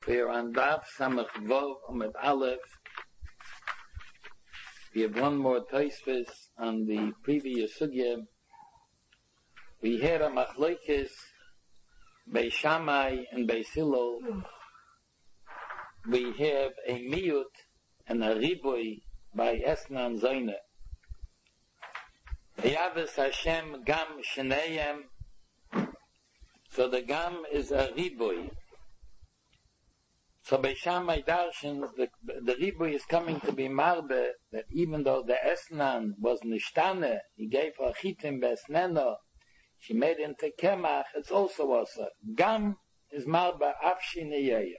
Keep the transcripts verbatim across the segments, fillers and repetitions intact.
We are on Daf Samach Vov Amud Aleph. We have one more Tosfos on the previous sugya. We had a machlokes Beis Shammai and Beis Hillel. We have a miyut and a riboy by Esnan Zoyne. Yavis Hashem Gam Shneyem. So the Gam is a riboy. So Beis Shammai darshans, the, the riboy is coming to be marbe, that even though the Esnan was nishtane, he gave her chitim besneno, she made into kemach, it's also also. Gam is marbe afshi neyeya.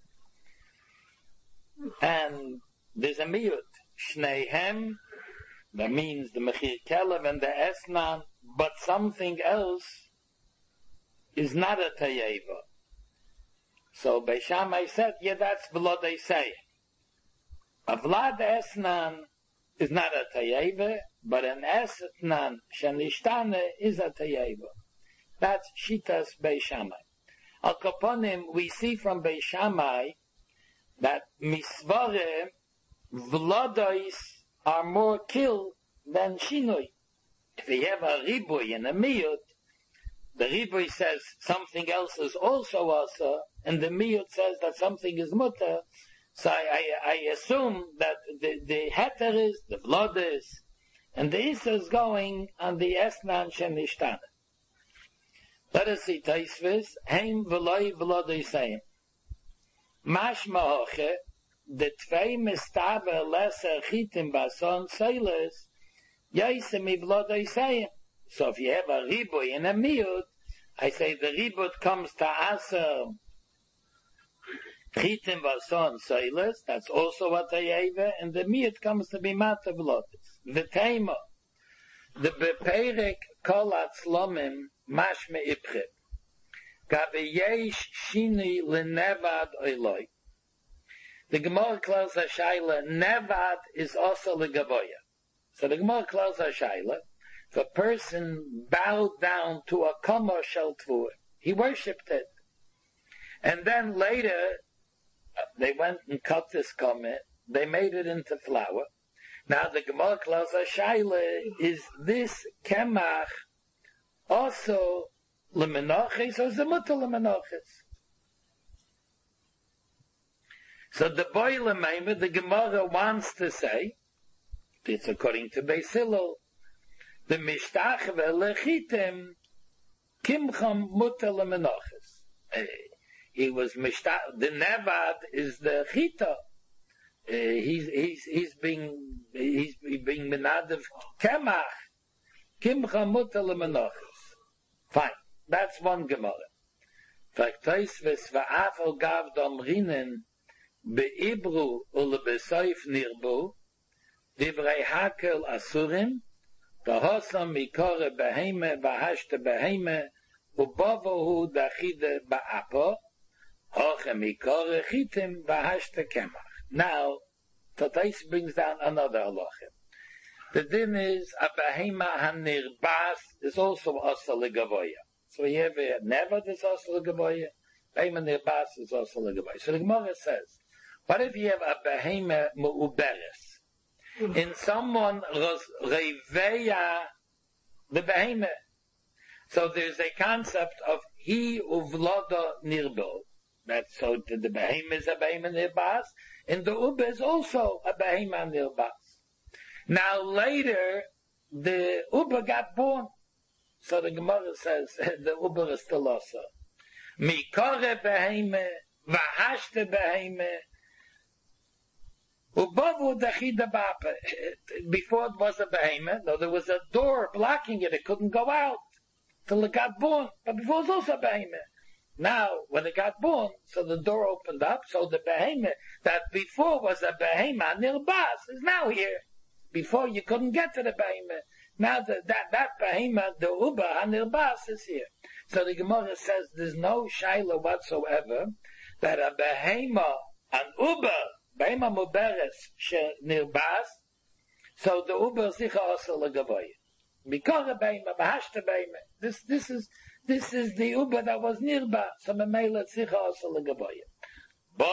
And there's a miyut, shneihem, that means the mechir kelev and the Esnan, but something else is not a tayeva. So Beis Shammai said, yeah, that's below they say. A vlad esnan is not a tayeva, but an esnan shenishtane is a tayeva. That's shitas Beis Shammai. Al kaponim, we see from Beis Shammai that misvare vladois are more killed than shinoi. If you have a riboy and a miyut, the riboy says something else is also asa, and the miyut says that something is mutter. So I, I, I assume that the, the heter is, the blood is, and the isa is going on the esnan shenishtana. Let us see Tosfos, heim v'loi v'lodoi sayim. Mashma hoche, the tvei mistaber lesser chitim bason soiles, yaisem v'lodoi sayim. So if you have a riboy and a miyut, I say the ribut comes to aser chitim vason soiles, that's also what I have, and the miyut comes to be mata v'lotis. The tema, the beperek kol atzlomim mashme ipchit, gabe yesh shini lenevad oiloi. The Gemara closes a shaila, nevad is also the gavoya. So the Gemara closes a shaila, if a person bowed down to a kama shel tvur, he worshipped it. And then later, they went and cut this kama, they made it into flour. Now the Gemara Klausa Shaila, is this kemach also lemenachis or zemuta lemenachis? So the boy lemeimer, the Gemara wants to say, it's according to Beis Hillel, the mishtach ve'lechitim kimcham muta lemenachis. He was mishtach. The nevad is the chita. Uh, he's he's he's being he's being menadav kemach kimcham muta lemenachis. Fine, that's one Gemara. Faktoisves va'afal gav domrinen beibru ulebesoif nirbu divrei hakel asurim. The Hosam mikore beheme bahashte beheme ubavohu dachide ba'apo hoche mikore chitim bahashte kemach. Now, Tatais brings down another halacha. The din is a behema hanirbas is also asa legavoya. So we have a never is asa legavoya. Behema nirbas is also legavoya. So the Gemara says, what if you have a behema mu'uberes? In someone reveya the behemoth. So there's a concept of he uvloda nirbo. That's so the behemoth is a behemoth nirbas, and the uber is also a behemoth nirbas. Now later, the uber got born. So the Gemara says the uber is still also. Mikore behemoth, vahashte behemoth. Before it was a behemoth, no, there was a door blocking it. It couldn't go out till it got born. But before it was also a behemoth. Now, when it got born, so the door opened up. So the behemoth that before was a behemoth nirbas is now here. Before you couldn't get to the behemoth. Now the, that that behemoth, the uber nirbas, is here. So the Gemara says there's no shaila whatsoever that a behemoth, an uber, Beima muberes she nirbas, so the uber sicha also legavoy. Mikore beima, bahashte beima. This this is this is the uber that was nirbas, so memela sicha also legavoy. But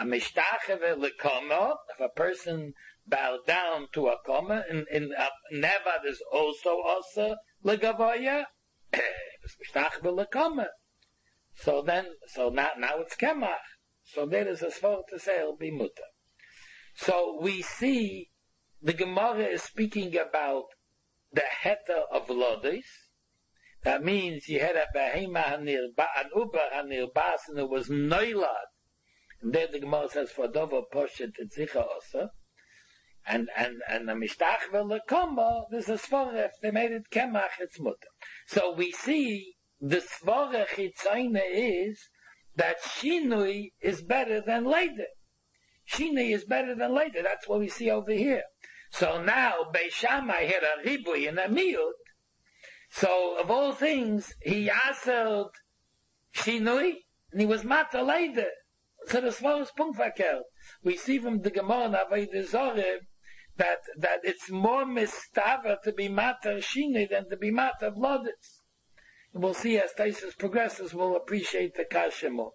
a mishtacheve lekoma, if a person bowed down to a koma, and, and uh, nevad is also also legavoya, mishtacheve lekoma. So then, so now, now it's kemach. So there is a svor to say it'll be mutter. So we see the Gemara is speaking about the heta of lodis. That means you had a behema hanirba, an uber hanirbas, and it was noilad. And there the Gemara says for dovo poshet etzicha osa. And and and the mishtach velekoma, there's a svara. If they made it kemach, it's mutter. So we see the svara chitzayna is that shinui is better than later. Shinui is better than later. That's what we see over here. So now Beis Shammai had a ribui and a miut. So of all things, he asked shinui, and he was mata later. So the svara is punkvakel. We see from the Gemara and Avodah Zarah that that it's more mistava to be mata shinui than to be mata vlodis. And we'll see as Taisus progresses, we'll appreciate the kasha more.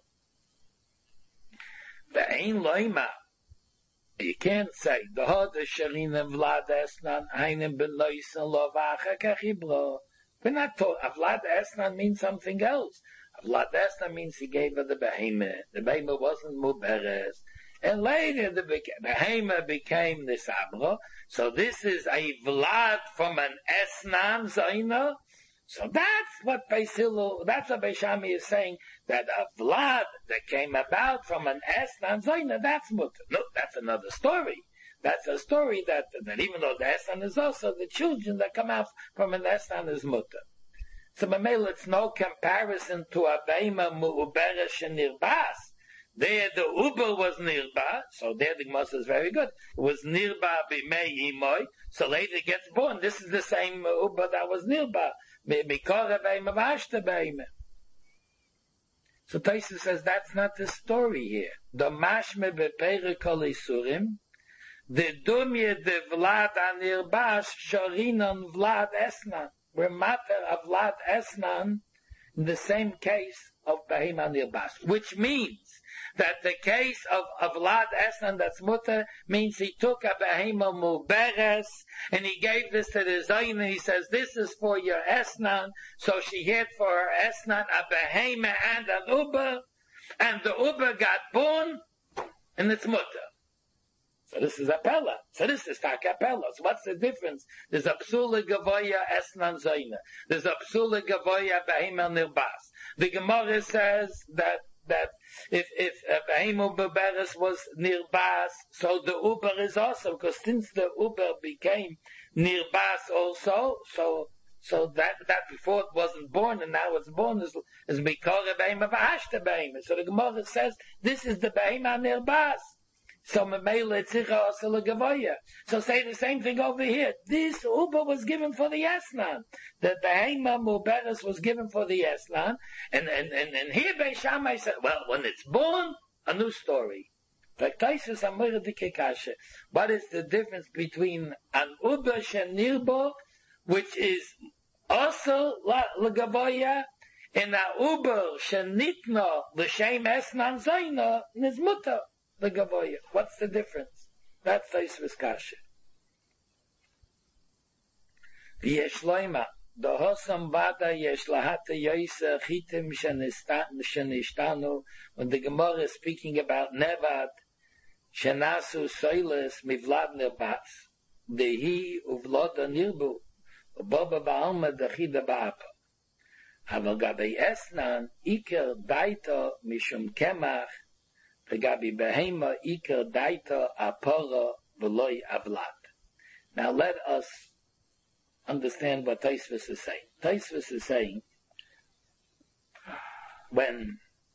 The ein loima. You can't say the hod sharina vlad esnan einen benois and lovacha kachibro. We're not talking. Vlad esnan means something else. Vlad esnan means he gave her the behemoth. The behemoth wasn't muberes. And later the behemoth became the sabra. So this is a vlad from an esnan zaina. So that's what Beis Hillel, that's what Beis Shammai is saying, that a vlad that came about from an esnan zaina, that's mutter. No, that's another story. That's a story that, that even though the esnan is also, the children that come out from an esnan is mutter. So Mamela, it's no comparison to a beima mu'uberesh and nirbas. There the uber was nirba, so there the Gemara is very good. It was nirba b'mei imoy, so later it gets born. This is the same uber that was nirba. So Taisus says that's not the story here. The mashme bepeire kol isurim, the dumye de vlad anirbas sharinon vlad esnan. We're matter of vlad esnan in the same case of behema nirbas, which means that the case of, of Vlad Esnan, that's mutter, means he took a behema muberes, and he gave this to the Zayin, he says, this is for your Esnan, so she had for her Esnan a behema and an uber, and the uber got born, and it's mutter. So this is a pella. So this is takapella. So what's the difference? There's a psula gavoya Esnan Zayna. There's a psula gavoya behema nirbas. The Gemara says that that if if Behemu Beberes was nirbas, so the uber is also, because since the uber became nirbas also, so so that that before it wasn't born and now it's born is is mikore behema v'hashta behema. So the Gemara says this is the behema nirbas. So memela tzircha also legavoya. So say the same thing over here. This uber was given for the esnan. The behema muberes was given for the esnan, and and and, and here Beis Shammai said, well, when it's born, a new story. What is the difference between an uber shenirbo, which is also legavoya, and a uber shenitno l'shem esnan zayna nizmuta? The Gavoya. What's the difference? That's Taisvis Kasha. V'yesh loima, the hosam vada yesh lahata yoisa chitim shenishtanu, when the Gemara is speaking about Nevad, shenasu soiles mivlad nirbas, dehi uvloda nirbu, uboba ba'alma dechida ba'apa. Aval gabe esnan, iker daito mishum kemach, Gabi behema iker daita apora v'loy avlad. Now let us understand what Taisvis is saying. Taisvis is saying when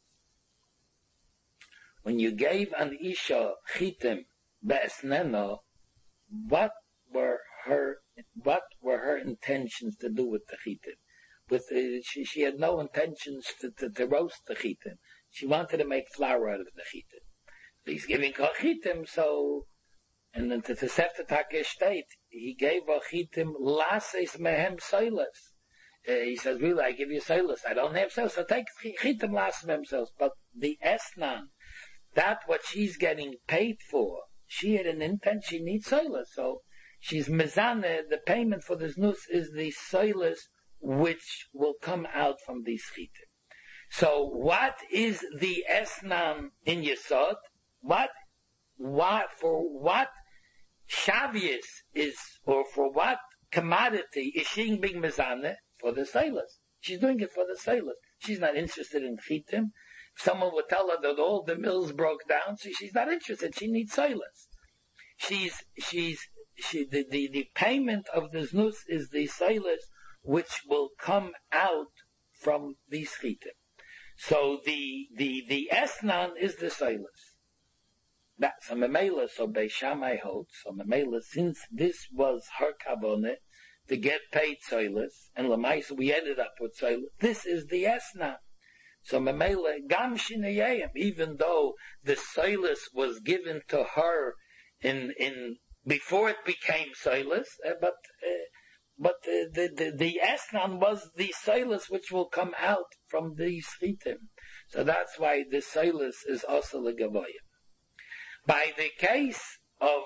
when you gave an isha chitim be'esneno, what were her what were her intentions to do with the chitim? With the, she, she had no intentions to, to, to roast the chitim. She wanted to make flour out of the chitim. He's giving her chitim, so, and then to the Sefta Takesh state, he gave her chitim lases mehem soilas. Uh, he says, really, I give you soilas. I don't have soilas, so take chitim lases mehem soilas. But the esnan, that what she's getting paid for, she had an intent, she needs soilers. So she's mezane, the payment for the znus is the soilers which will come out from these chitim. So what is the esnan in Yesod? What, what, for what shavius is, or for what commodity is she being mezane? For the sailors. She's doing it for the sailors. She's not interested in chitim. If someone would tell her that all the mills broke down, she, she's not interested. She needs sailors. She's, she's, she, the, the, the payment of the znus is the sailors which will come out from these chitim. So the, the, the esnan is the sailors. That's a memela, so Beis Shammai holds, so memela, since this was her kavanah, to get paid sailors, and Lamaisa we ended up with sailors. This is the esna. So Memele Gam Shinayim, even though the sailors was given to her in in before it became sailors, uh, but uh, but uh, the the the esnan was the sailors which will come out from these chitim. So that's why the sailors is also the gavoya. By the case of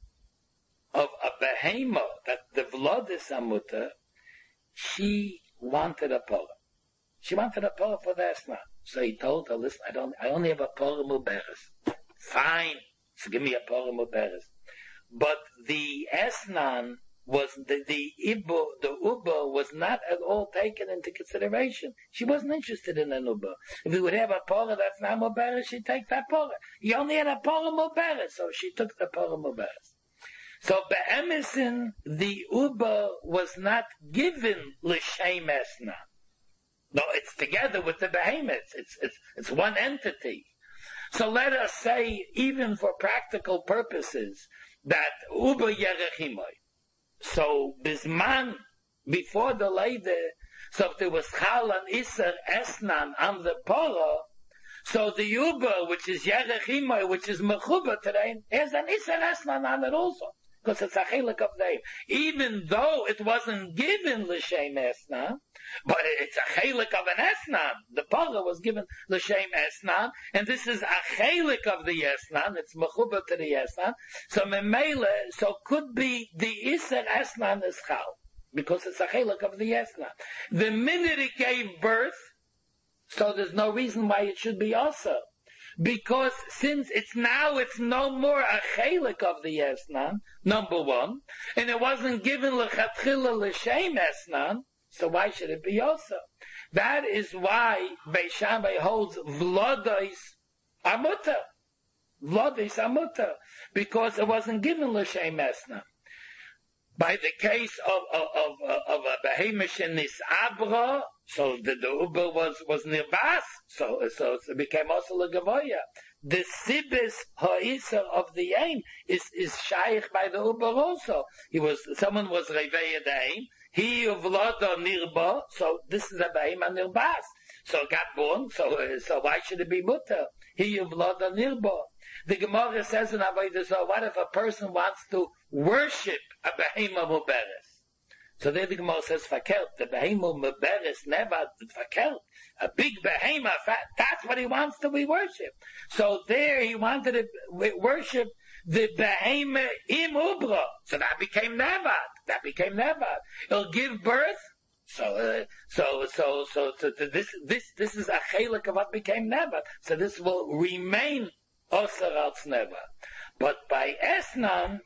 of a behemoth, that the Vlodis Amuta, she wanted a Torah. She wanted a Torah for the Esna. So he told her, listen, I don't, I only have a Torah Muberes. Fine. So give me a Torah Muberes. But the Esnan was, the, the Ibo, the Uba was not at all taken into consideration. She wasn't interested in an Uba. If we would have a Torah that's not Muberes, she'd take that Torah. He only had a Torah Muberes, so she took the Torah Muberes. So be'emesin, the Uba was not given l'shem esna. No, it's together with the behemoths. It's, it's, it's one entity. So let us say, even for practical purposes, that Uba yerechimoy. So bisman, before the Leide, so if there was chal and iser esnan on the poro, so the Uba, which is yerechimoy, which is mechuba today, has an iser esnan on it also. Because it's a chelik of them. Even though it wasn't given l'shem esnan, but it's a chelik of an esnan. The parah was given l'shem esnan, and this is a chelik of the esnan. It's mechuba to the esnan. So memele, so could be the iser esnan is chal, because it's a chelik of the esnan. The minute it gave birth, so there's no reason why it should be also. Because since it's now, it's no more a chelik of the esnan, number one, and it wasn't given lechatchila l'shem esnan, so why should it be also? That is why Beis Shammai holds vlodos amuta, vlodos amuta, because it wasn't given l'shem esnan. By the case of of of, of a behemish in Nisabra, so the, the Uber was was nirbas, so so it became also a gavoya. The sibis ha'isa of the aim is is shaykh by the Uber also. He was someone was reveya the aim. He uvlada nirba, so this is a behem and nirbas. So it got born, so so why should it be mutter? He uvlada nirba. The Gemara says in Avodah Zarah, what if a person wants to worship a behemah muberes? So there the Gemara says, fakelt, the behemah muberes never fakelt. A big behemah, that's what he wants to be worshipped. So there he wanted to worship the behemah im ubra. So that became nevad. That became nevad. He'll give birth. So, uh, so, so, so, so, this, this, this is a chelik of what became nevad. So this will remain Osar al Tzneva. But by Esnan,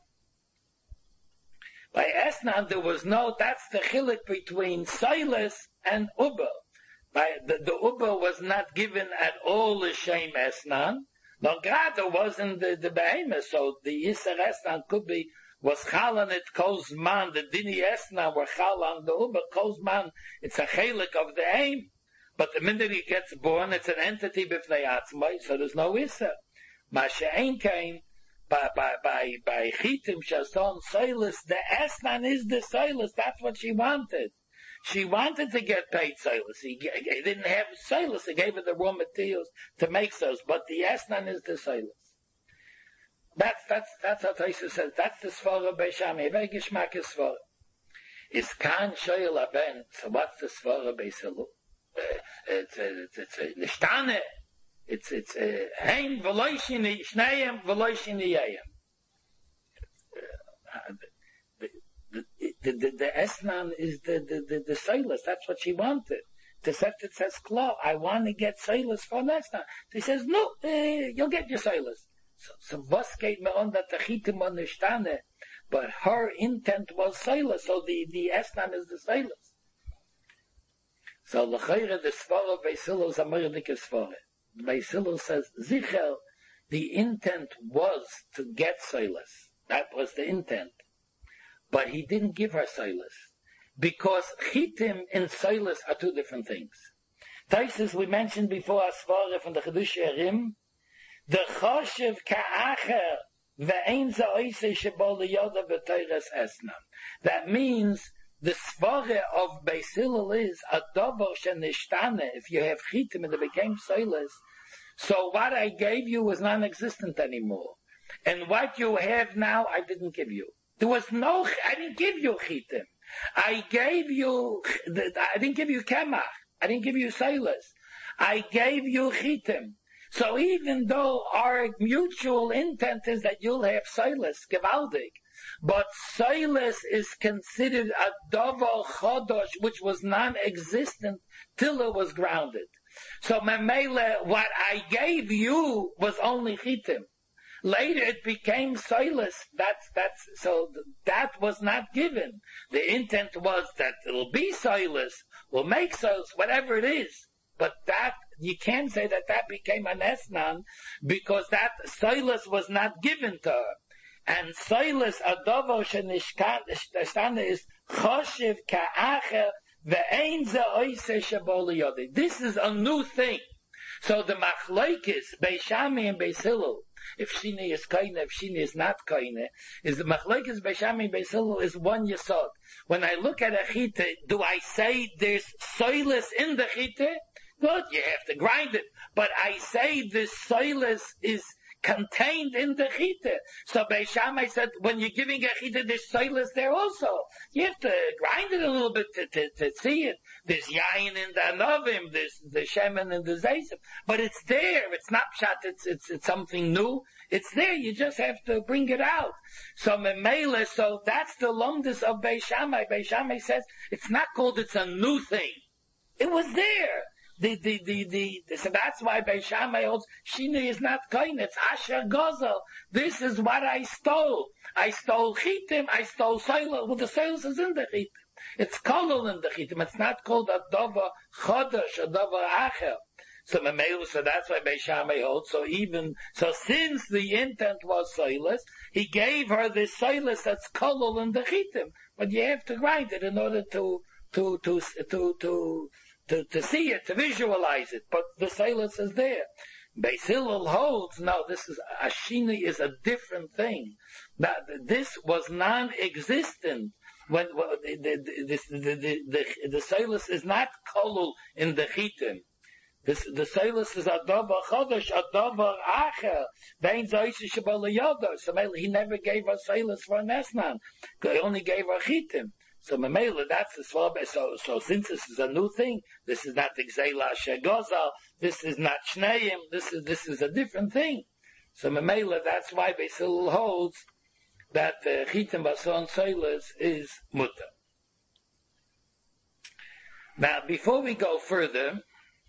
by Esnan there was no, that's the chilik between Silas and Uba. By the, the Uba was not given at all the Shem Esnan. No, Grada wasn't the, the Behemoth, so the Yisar Esnan could be, was Chalan it Kozman, the Dini Esnan were Chalan, the Uba Kozman, it's a chilik of the aim. But the minute he gets born, it's an entity b'fnei atzmai, so there's no Yisar. Masha'en came by by by by chitim shason soilus. The esnan is the soilus. That's what she wanted. She wanted to get paid soilus. He, he didn't have soilus. He gave her the raw materials to make those. But the esnan is the soilus. That's that's that's what Taisa says. That's the svara Beis Shammai. Very geschmack is svara. Is kan shoyel aben. So what's the svara Beis Hillel? It's it's it's nishtane. It's it's hein veloishini shneim veloishini yayim. The the the, the esnan is the the the, the sailors. That's what she wanted. The Septet says, "Klo, I want to get sailors for esnan." She says, "No, uh, you'll get your sailors." So, so was geht me on that the chitim understande, but her intent was sailors. So the the esnan is the sailors. So l'chayre the svara Beisilo is a merdike svara. Beisilo says, "Zichel, the intent was to get sailors. That was the intent." But he didn't give her Silas. Because Chitim and Silas are two different things. Taisus, we mentioned before, Asvara from the Chedush Erim, the Choshev Ka'acher ve'ein za'oisei shebo liyoda b'toires esnam. That means the Svara of Beis Hillel is a dover shenishtane. If you have Chitim and it became Silas, so what I gave you was non-existent anymore. And what you have now, I didn't give you. There was no, I didn't give you chitim. I gave you, I didn't give you kemach. I didn't give you silas. I gave you chitim. So even though our mutual intent is that you'll have silas, gewaldig, but silas is considered a davar chodosh, which was non-existent till it was grounded. So memele, what I gave you was only chitim. Later it became silas. That's, that's, so that was not given. The intent was that it'll be silas, we'll make silas, whatever it is. But that, you can't say that that became an esnan, because that silas was not given to her. And silas, adovo shenishkan, is choshev ka'acher ve'ein za'oisei shebo liyodei. This is a new thing. So the machlokes, Beis Shammai and Beis Hillel, if Shini is kaine, if Shini is not kaine, is the machlokes Beis Shammai and Beis Hillel is one yesod. When I look at a chita, do I say there's soilus in the chita? Good, you have to grind it. But I say this soilus is contained in the chita. So Beis Shammai said, when you're giving a chita, there's soilus there also. You have to grind it a little bit to, to, to see it. There's yayin in the anovim, there's the shemen in the zaysim. But it's there. It's not pshat, it's, it's, it's something new. It's there. You just have to bring it out. So memele, so that's the longest of Beis Shammai. Beis Shammai says, it's not called it's a new thing. It was there. The, the, the, the, the, so that's why Beis Shammai holds, Shini is not kain, it's Asher Gozel. This is what I stole. I stole Chitim, I stole Soilus. Well, the Soilus is in the Chitim. It's kolol in the Chitim. It's not called a Dova Chodesh, a Dova Acher. So Memelu, so that's why Beis Shammai holds. So even, so since the intent was Soilus, he gave her this Soilus that's kolol in the Chitim. But you have to grind it in order to, to, to, to, to, To, to see it, to visualize it, but the silence is there. Beis Hillel holds, no, this is, Ashini is a different thing. That this was non-existent when, when the, the, this, the, the, the, the silence is not kolul in the chitim. This, the silence is a davar chodesh, a davar acher. Vein zoyse shebal yoda. So he never gave her silence for an esnan. He only gave her chitim. So Mamela, that's the swab. So, so since this is a new thing, this is not the Gzeila Shegozal, this is not Shneim, this is, this is a different thing. So Mamela, that's why Beis Hillel holds that Chitim Bason Soilus is Mutter. Now, before we go further,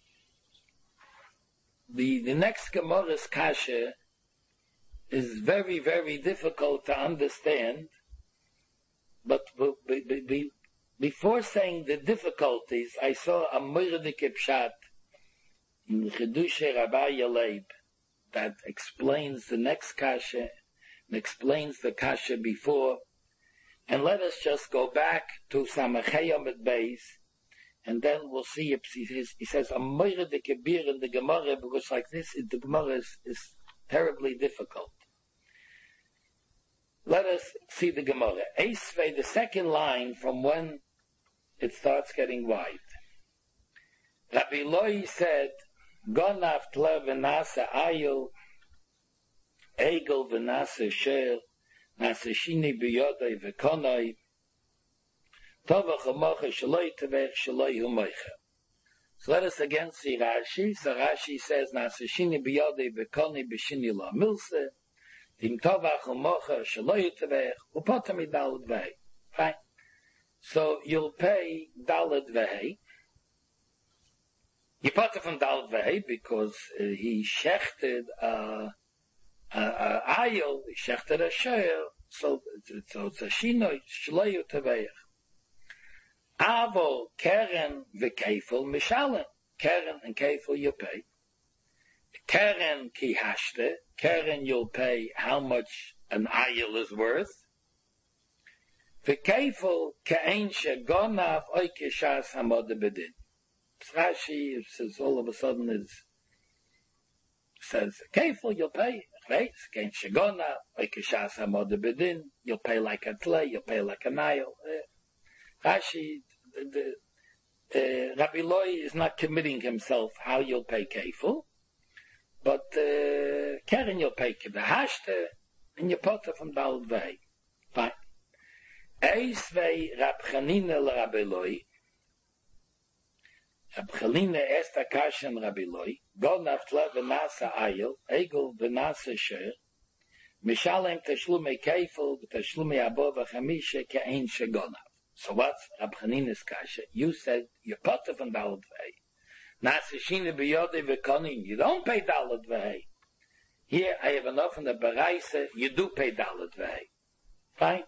the, the next Gemara's Kasha is very, very difficult to understand. But be, be, be, before saying the difficulties, I saw a Mordeke Pshat in Chedush Rabbi Yaleib that explains the next kasha and explains the kasha before. And let us just go back to Samachayim at Beis, and then we'll see if he says, he says a Mordeke Bir in the Gemara, because like this, the Gemara is, is terribly difficult. Let us see the Gemara. Eisvei, the second line from when it starts getting wide. Rabbi Loi said, Gonav tler v'nasa ayil, egel v'nasa sher, nasa shini b'yodai v'konoi, tovach ha'mocha shaloi tevech shaloi humoicha. So let us again see Rashi. So Rashi says, Nasashini biyode bekoni b'shini la milse, tim tovach u'mocha shelo yitavech, u'potam idalad vehei. Fine. So you'll pay dalad vehei. You put it from dalad vehei because uh, he shechted a, a, a ayil, he shechted a sheir, so, so it's a shino, shelo yitavech. Avo, keren, v'keifel, mishalem. Keren and keifel you pay. Keren ki hashte. Keren you'll pay how much an ayil is worth. V'keifel, ke'en shegonav, oy kishas hamod bedin. Rashi says all of a sudden is, says, keifel you'll pay. Right? Ke'en shegonav, oy kishas hamod bedin. You'll pay like a tlei, you'll pay like an ayil. Rashi, the, the uh, Rabbi Loi is not committing himself how you'll pay kefil, but uh, Keren you'll pay kedahashte, and you put it from Dalad Vei. Fine. Eis vei Rab Chanina le Rabbi Loi. Rab Chanina est akashem Rabbi Loi. Go naftle v'nasa ayil, egel v'nasa sher, mishalem teshlume kefil, v'teshlume abo v'chamishe ke'en shegonav. So what's Rab Chanina's kasha? You said you put it from Dalad Vei. Nasashini biyode v'konin. You don't pay Dalad Vei. Here I have enough in the Baraisa. You do pay Dalad Vei. Fine.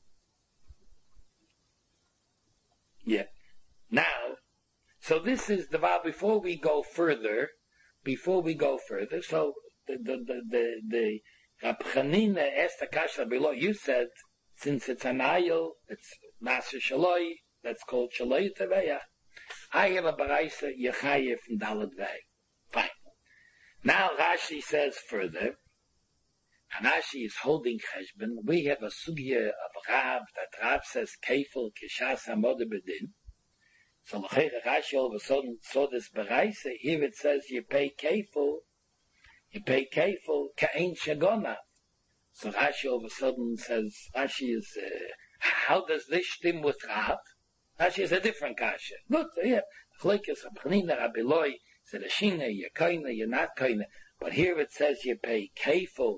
Yeah. Now, so this is the vow. Before we go further, before we go further, so the the the the, the Rab Chanina asked the kasha below. You said since it's an ayil, it's Nasa Shaloi, that's called Shaloi Teveya. I have a Baraisa Yechayev from Dalad Vei. Fine. Now Rashi says further, and Rashi is holding Cheshbon. We have a sugya of Rav, that Rav says Kefil Kishas Hamod Bedin. So Rashi all of a sudden saw this Baraisa. Here it says you pay Kefil, you pay Kefil Ka'en Shagona. So Rashi all of a sudden says, Rashi is, uh, how does this stem with Rav? Rashi is a different kasha. Look, yeah, Chlekes, Abchanina, Rabbi Loi, said Ashina, you're kaina, you're not kaina. But here it says you pay kefil,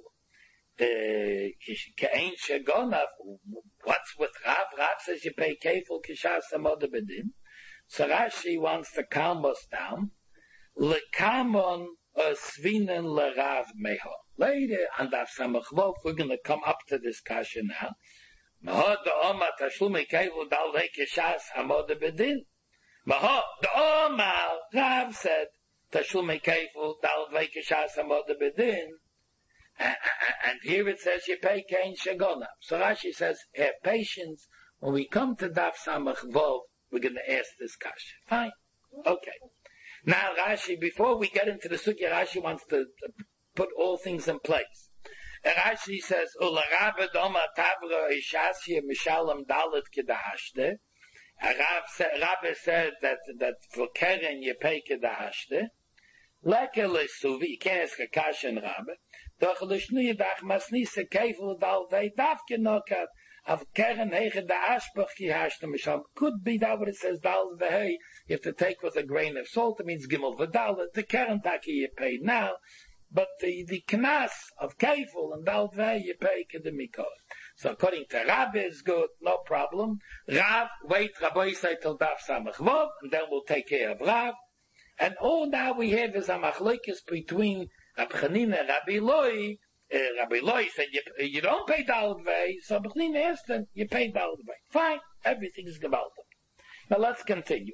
ke'en shegonav. What's with Rav? Rav says you pay kefil, kishas hamod bedin. So Rashi wants to calm us down. Lekamon svinen lerav meho. Later, on Daf Samach Vov, we're going to come up to this kasha now. Mahod the Oma Tashlume Kevil Dal Kishas Hamod Bedin. Mahod the Oma Rav said Tashlume Kevil Dal Kishas Hamod Bedin. And here it says you pay Kain Shagona. So Rashi says, have patience. When we come to Daf Samach Vov, we're going to ask this kasha. Fine. Okay. Now Rashi, before we get into the sugya, Rashi wants to put all things in place. And Rashi says, Ula Rabbe Doma Tavra Ishasya Mishalem Dalet Kedahashte. Rabbe said that, that for Keren you pay Kedahashte. Leke Lesuvi, you can't ask a Kasha in Rabbe. Doch Lishnu Yidach Masnisa Kefel Dal Vei Davke Nokat. Of Keren Hege da Ashbach Kihashte Misham. Could be that what it says Dal Vei. You have to take with a grain of salt. It means Gimel V'Dalet. The Keren Taki you pay now. But the, the knas of Kefil and Dal Vei, you pay Kedemikot. So according to Rabbi is good, no problem. Rav, wait, Rabbi say till Daf Samach Vov, and then we'll take care of Rav. And all now we have is a machlokes between Rab Chanina and Rabbi Loi. Uh, Rabbi Loi said, you, you don't pay Dal Vei, so Rab Chanina asked him, you pay Dal Vei. Fine, everything is gebalta. Now let's continue.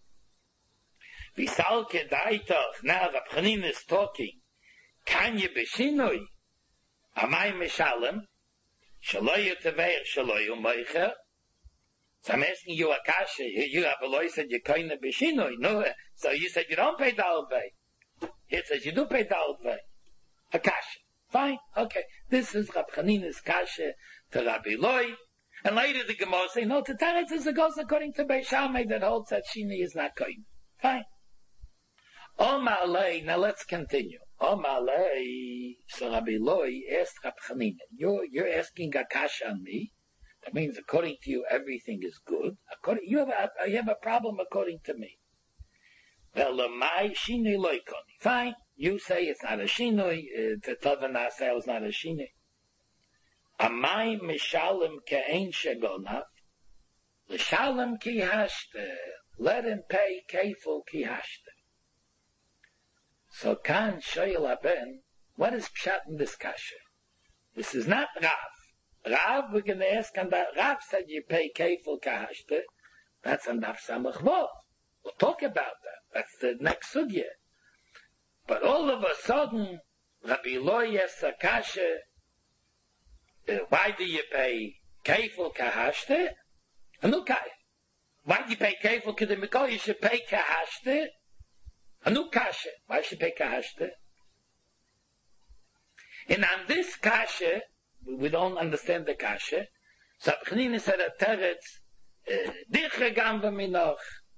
Visalke Daitach, now Rab Chanina is talking. Can you be shinoi? Amay mishalem? Shaloy teveich, shaloy umaycher? So I'm asking you a kasha. You have a lawyer said you kind of be shinoi. No, so you said you don't pay Dalad Vei. It says you do pay Dalad Vei. A kasha. Fine. Okay. This is Rab Chanina's kasha to Rabbi Loi. And later the Gemara say, no, to Teretz is a goes according to Beis Shammai that holds that Shini is not kind. Fine. Omar Lei. Now let's continue. Omar Lei. So Rabbi Loi asked Rab Chanina, you're, you're asking a kasha on me. That means according to you everything is good. According, you have a, you have a problem according to me. Ve'lamai shinui loikoni. Fine. You say it's not a shinui. The Tavana say it's not a shinui. Amai mishalim ke'ein shegonav. L'shalem ki hashte. Let him pay kefil ki hashte. So kan shoyel haben, what is pshat in this kasha? This is not Rav. Rav, we're going to ask, and Rav said you pay kefil ki hashte. That's an daf samach vov. We'll talk about that. That's the next sugya. But all of a sudden, Rabbi Loya Sakasha, uh, why do you pay kefil ki hashte? Anukai. Why do you pay kefil kedemiko? You should pay kahashte. Anukashe. Why should you pay kahashte? And on this kasha, we don't understand the kasha. So Abchanina said a teretz, diche gam v'minoch,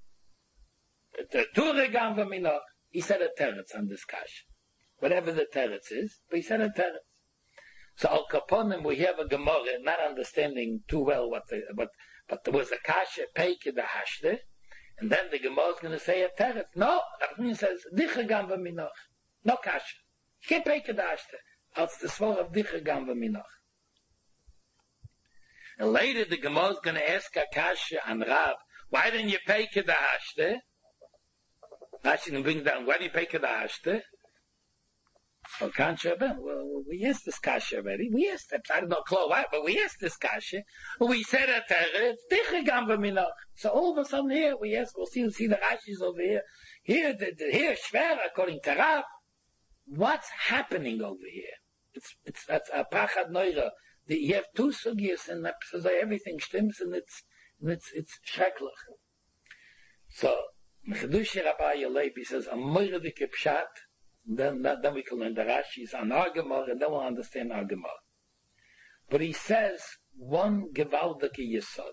ture gam v'minoch. He said a teretz on this kasha. Whatever the teretz is, but he said a teretz. So al kaponim we have a gemara, not understanding too well what the, what, but there was a kasha pei kedahashte, and then the gemara is going to say a teretz. No, Abchanina says diche gam v'minoch. No kasha. You can't pay kedahashte. Als the sword of diche gam v'minoch. And later the gemara is going to ask a kasha on Rav, why didn't you pay kedahashte? Rashi can bring down, why do you pay kedahashte? So can't you have well, we asked this kasha already. We asked it. I don't know, Chloe, why, but we asked this kasha. We said it, it's diche gam v'minoch. So all of a sudden here, we ask, we'll see, we'll see the Rashi's over here. Here, the, the, here, Shver, according to Rav, what's happening over here? It's, it's, that's a pachad neura. You have two sugyas and so everything stimms and it's, and it's, it's shreklach. So, Mechadushi Rabbi Yalevi says, a moira de kipshat, then, then we can learn the Rashi's on our Gemara, and then we'll understand our Gemara. But he says, one gewaldike yesod.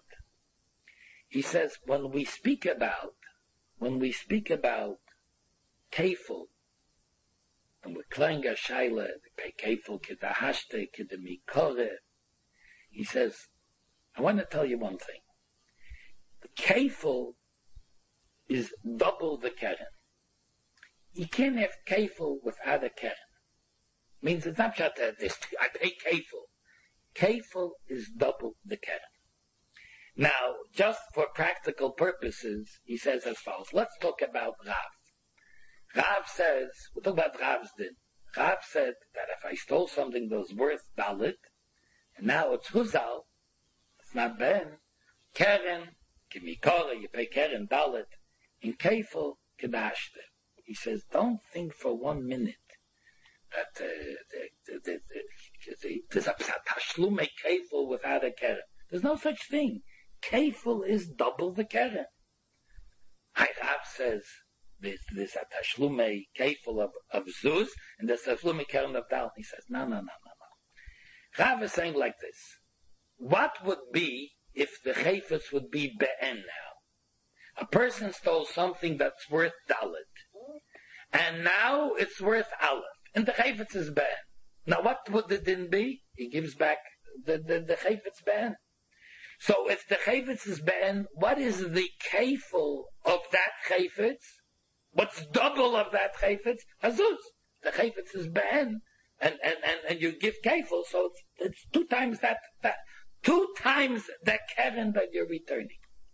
He says, when we speak about, when we speak about kefil, and we're playing a shaila, pay kefil kedahashte kedemikore, he says, I want to tell you one thing. The kefil is double the keren. You can't have kefil without a keren. Means it's not just that I pay kefil. Kefil is double the keren. Now, just for practical purposes, he says as follows. Let's talk about Rav. Rav says, we'll talk about Rav's din. Rav said that if I stole something that was worth dalit, and now it's huzal, it's not ben, keren, kimikora, you pay keren dalit, in kefil, kedashte. He says, don't think for one minute that uh, the, the, the, the, the, there's a tashlume kefil without a keren. There's no such thing. Kefil is double the keren. Rav says, There's, there's a tashlume kefil of, of zuz, and there's a tashlume keren of dal. He says, no, no, no, no, no. Rav is saying like this. What would be if the chayfetz would be be'en now? A person stole something that's worth dalit, and now it's worth aleph, and the chayfetz is be'en. Now what would the din be? He gives back the, the, the chayfetz be'en. So if the chayfetz is be'en, what is the kefil of that chayfetz? What's double of that chayfetz? Hazuz. The chayfetz is be'en, and, and, and, and you give kefil, so it's, it's two times that, that, two times the keren that you're returning.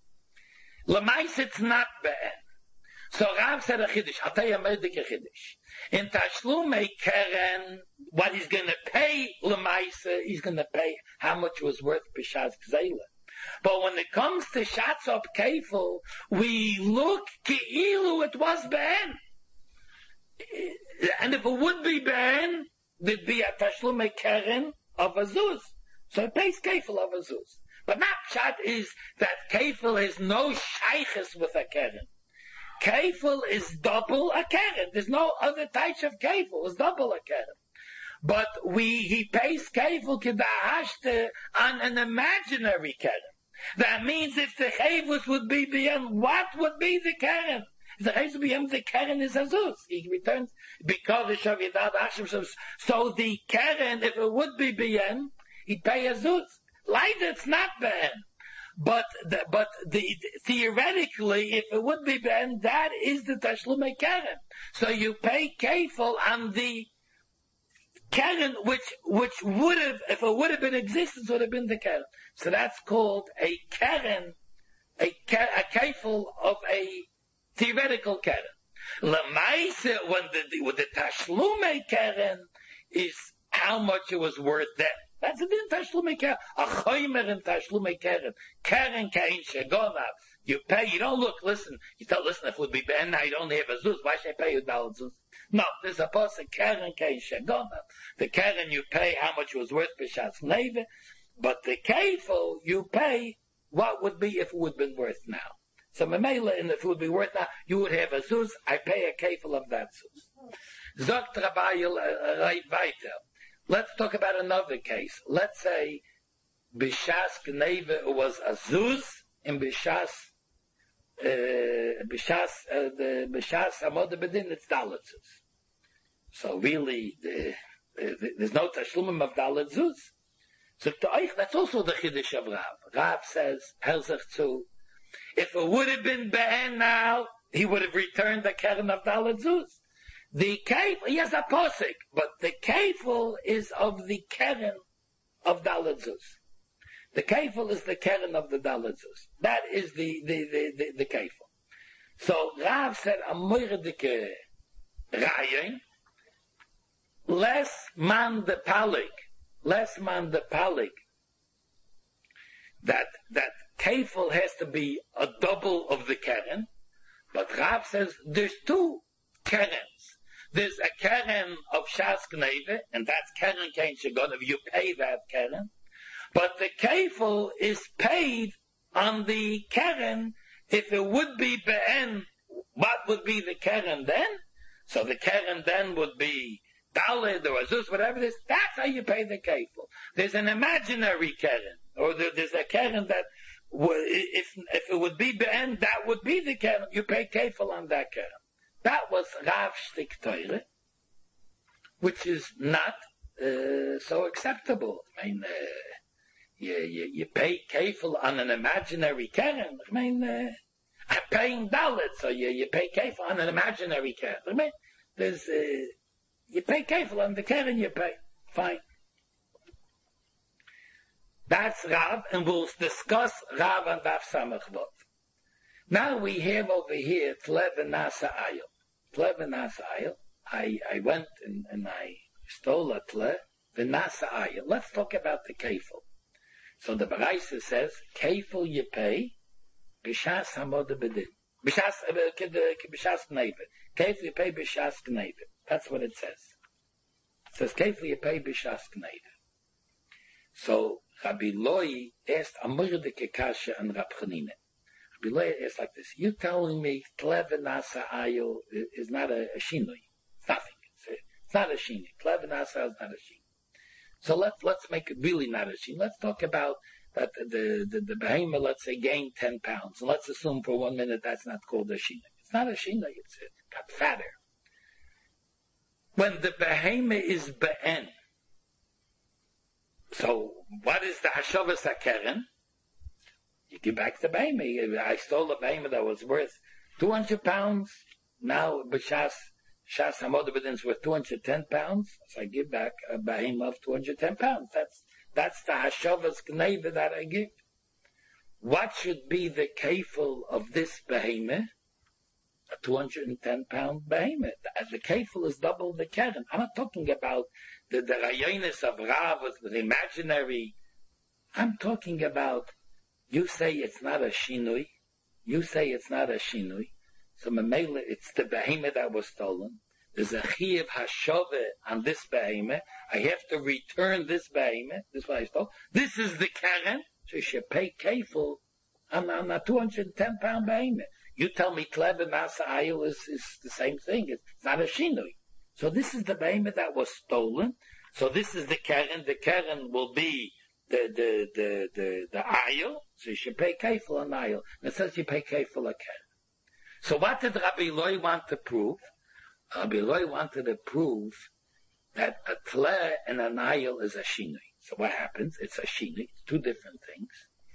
Lamais, it's not be'en. So Rav said a chiddush. I'll tell you a medic a chiddush. In Tashlume keren, what he's going to pay Lamaisa, he's going to pay how much was worth B'shaz Gzeila. But when it comes to Shatz of Kefil, we look Ki'ilu it was Ben. And if it would be Ben, there'd be a Tashlume Keren of Azuz. So it pays Kefil of Azuz. But not Pshat is that Kefil has no Shaykhis with a Keren. Kefil is double a Keren. There's no other type of Kefil. It's double a Keren. But we, he pays Kefil Kedahashte on an imaginary Keren. That means if the Chavus would be beyond, what would be the Keren? If the Chavus would be beyond, the Keren is Azuz. He returns because of Shavidat Hashem. So the Keren, if it would be beyond, he'd pay Azuz. Like it's not beyond. But the, but the, theoretically, if it would be ben, that is the Tashlumei Keren. So you pay kefil on the Keren, which which would have, if it would have been existence, would have been the Keren. So that's called a Keren, a, a kefil of a theoretical Keren. Lamaisa, when the when the Tashlumei Keren is how much it was worth then. That's a din Tashlumei Keren. A choymer in Tashlumei Keren. Keren kain shegonav. You pay, you don't look, listen, you tell, listen, if it would be Ben, I don't have a zuz, why should I pay you dollar zuz? No, there's a person, Keren kain shegonav. The Keren you pay how much it was worth b'shas neve, but the kefil you pay what would be if it would have been worth now. So Mamela, and if it would be worth now, you would have a zuz, I pay a kefil of that zuz. Zogt Rabbayil right weiter. Let's talk about another case. Let's say Bishas Gneva was a zuz, and Bishas uh, Bishas uh, the Bishas Amod Bedin it's dalatzuz. So really, the, the, there's no tashlumim of dalatzuz. So to euch, that's also the chiddush of Rav. Rav says, Herzach zu, if it would have been Ben now, he would have returned the keren of dalatzuz. The kefil, yes, a posik, but the kefil is of the keren of dalatzuz. The kefil is the keren of the dalatzuz. That is the the the the, the kefil. So Rav said a moirdike rayin, less man the palik, less man the palik. That that kefil has to be a double of the keren, but Rav says there's two kerens. There's a keren of Shas Gneve, and that's keren kain shegonav. You pay that keren, but the kefil is paid on the keren. If it would be be'en, what would be the keren then? So the keren then would be daled or azus, whatever it is. That's how you pay the kefil. There's an imaginary keren, or there's a keren that if if it would be be'en, that would be the keren. You pay kefil on that keren. That was Rav Shtik Teure, which is not uh, so acceptable. I mean, uh, you, you, you pay kefil on an imaginary keren. I mean, uh, I'm paying dalit, so you, you pay kefil on an imaginary keren. I mean, there's, uh, you pay kefil on the keren you pay. Fine. That's Rav, and we'll discuss Rav and Rav Samach Vov. Now we have over here Tlev and Nasa Ayil. Tlev and Nasa Ayil. I, I went and, and I stole a Tlev and Nasa Ayil. Let's talk about the kefil. So the Baraisa says, kefil you pay, b'shas hamod bedin. B'shas, b'shas gneva. Kefil you pay b'shas gneva. That's what it says. It says, kefil you pay b'shas gneva. So Rabbi Loi asked a murdike kasha and Rab Chanina. It's like this. You telling me Tlev and Nasa Ayil is not a, a shinui. It's nothing. It's, a, it's not a shinui. Tlev and Nasa is not a shinui. So let's let's make it really not a shinui. Let's talk about that the the, the behemoth, let's say, gained ten pounds. And let's assume for one minute that's not called a shinui. It's not a shinui. It's it got fatter. When the behemoth is be'en, so what is the hashavas hakeren? You give back the behemoth. I stole a behemoth that was worth two hundred pounds. Now, b'shas, shas hamod bedin is worth two hundred ten pounds. So I give back a behemoth of two hundred ten pounds. That's, that's the hashavas gneva that I give. What should be the kefil of this behemoth? A two hundred ten pound behemoth. The kefil is double the keren. I'm not talking about the, the rayonis of Rav with the imaginary. I'm talking about you say it's not a shinui. You say it's not a shinui. So Mamela, it's the behemoth that was stolen. There's a chiyuv hashove on this behemoth. I have to return this behemoth. This is what I stole. This is the keren. So you should pay kefil on, on a two hundred ten pound behemoth. You tell me Tlev and Nasa Ayil is, is the same thing. It's not a shinui. So this is the behemoth that was stolen. So this is the keren. The keren will be the the the the the ayil, so you should pay kefil on ayil. And it says you pay kefil a keren. So what did Rabbi Loi want to prove? Rabbi Loi wanted to prove that a tle and an ayil is a shinui. So what happens? It's a shinui. It's two different things.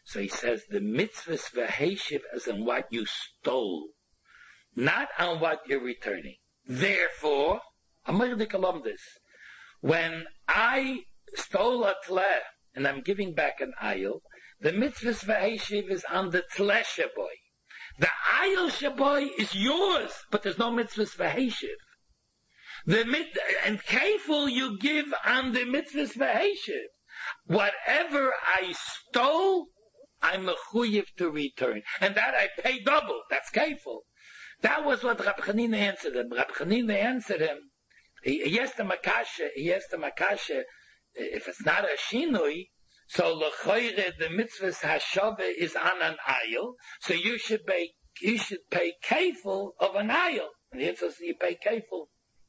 So he says the mitzvahs v'heshiv is on what you stole, not on what you're returning. Therefore, this. When I stole a tleh and I'm giving back an ayil, the mitzvahs v'heshiv is on the tleh shaboy. The ayil shaboy is yours, but there's no mitzvahs v'heshiv. The mit and kefil you give on the mitzvahs v'heshiv. Whatever I stole, I'm mechuyev to return, and that I pay double. That's kefil. That was what Rab Chanina answered him. Rab Chanina answered him. He, he asked him a kasha. He asked him a kasha. If it's not a shinui, so lechoire the mitzvahs hashava is on an ayil. So you should pay. You should pay kefil of an ayil. And he says you pay kefil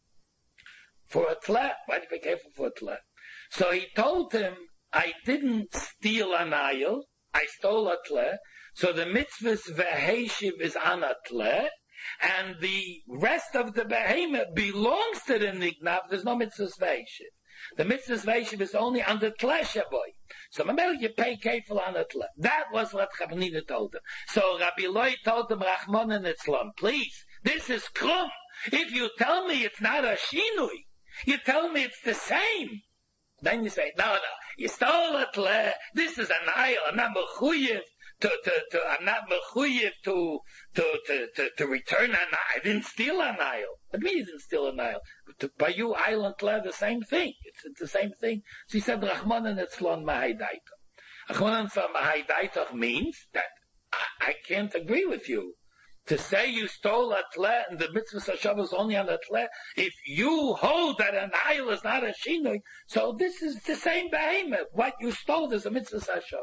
for a tleh. Why do you pay kefil for a tleh? So he told him, I didn't steal an ayil. I stole a tleh. So the mitzvahs v'heshiv is on a tleh. And the rest of the behemoth belongs to the nignav. There's no mitzvahs v'heshiv. The mitzvahs v'heshiv is only on the tleh shaboy. So remember, you pay kefil on the tleh. That was what Chabnina told him. So Rabbi Loi told him, Rachmon and Etzlon, please, this is krum. If you tell me it's not a shinui, you tell me it's the same. Then you say, no, no, you stole a tleh. This is an ayil. I'm not mechuyev to, to, to, I'm not mechuyev to, to, to, to, to return an ayil. I didn't steal an ayil. What do you mean you didn't steal an ayil? To, by you, ayil and tleh, the same thing. It's, it's the same thing. So he said, Rachman and Etzlon mahaydaito. Rachman and Etzlon mahaydaito means that I, I can't agree with you. To say you stole a tleh and the mitzvah hashavah is only on a tleh, if you hold that an ayil is not a shinui, so this is the same behemoth. What you stole is a mitzvah hashavah.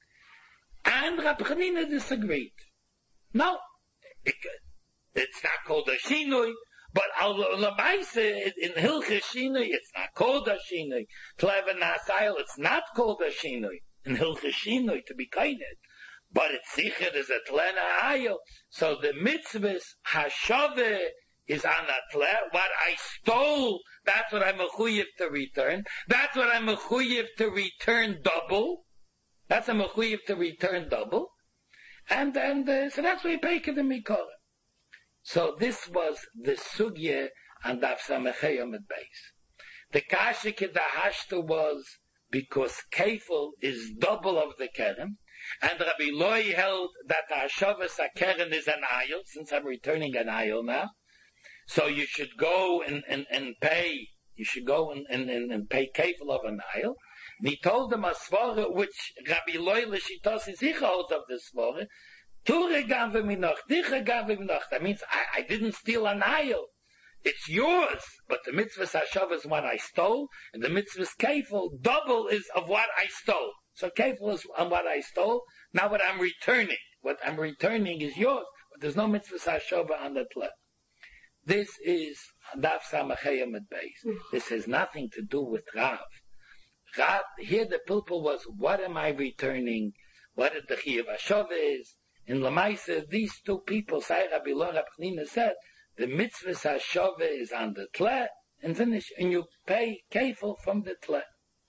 And Rab Chanina disagreed. No, it, it's not called a shinui, but al lamaisa in hilchah shinui, it's not called a shinui. Tleh v'nasayil, it's not called a shinui. In hilchah shinui, to be kind. But it's sicher is a tleh ayil. So the mitzvahs hashaveh is on a tleh. What I stole, that's what I'm mechuyev to return. That's what I'm mechuyev to return double. That's a mechuyev to return double. And and uh, so that's what you pay kedem mikora. So this was the sugya and daf samechayom at base. The kasha kedahashta was because kefil is double of the keren. And Rabbi Loi held that the Hashavas HaKeren is an ayil, since I'm returning an ayil now. So you should go and, and, and pay, you should go and, and, and pay kefil of an ayil. And he told them a svara, which Rabbi Loi l'shitos is holds of the svara, Ture gav v'minoch, dicha gav v'minoch. That means I, I didn't steal an ayil. It's yours, but the mitzvahs Hashavas is what I stole, and the mitzvahs kefil, double is of what I stole. So kefil is on what I stole, now what I'm returning. What I'm returning is yours, but there's no mitzvah hashava on the tleh. This is daf samachayim at base. This has nothing to do with Rav. Rav, here the pilpul was, what am I returning? What the chiyuv hashava is? In Lamaisa, these two people, Say Rabbi Lo, Rabbi Chanina said, the mitzvah hashava is on the tleh, and finish, and you pay kefil from the tleh.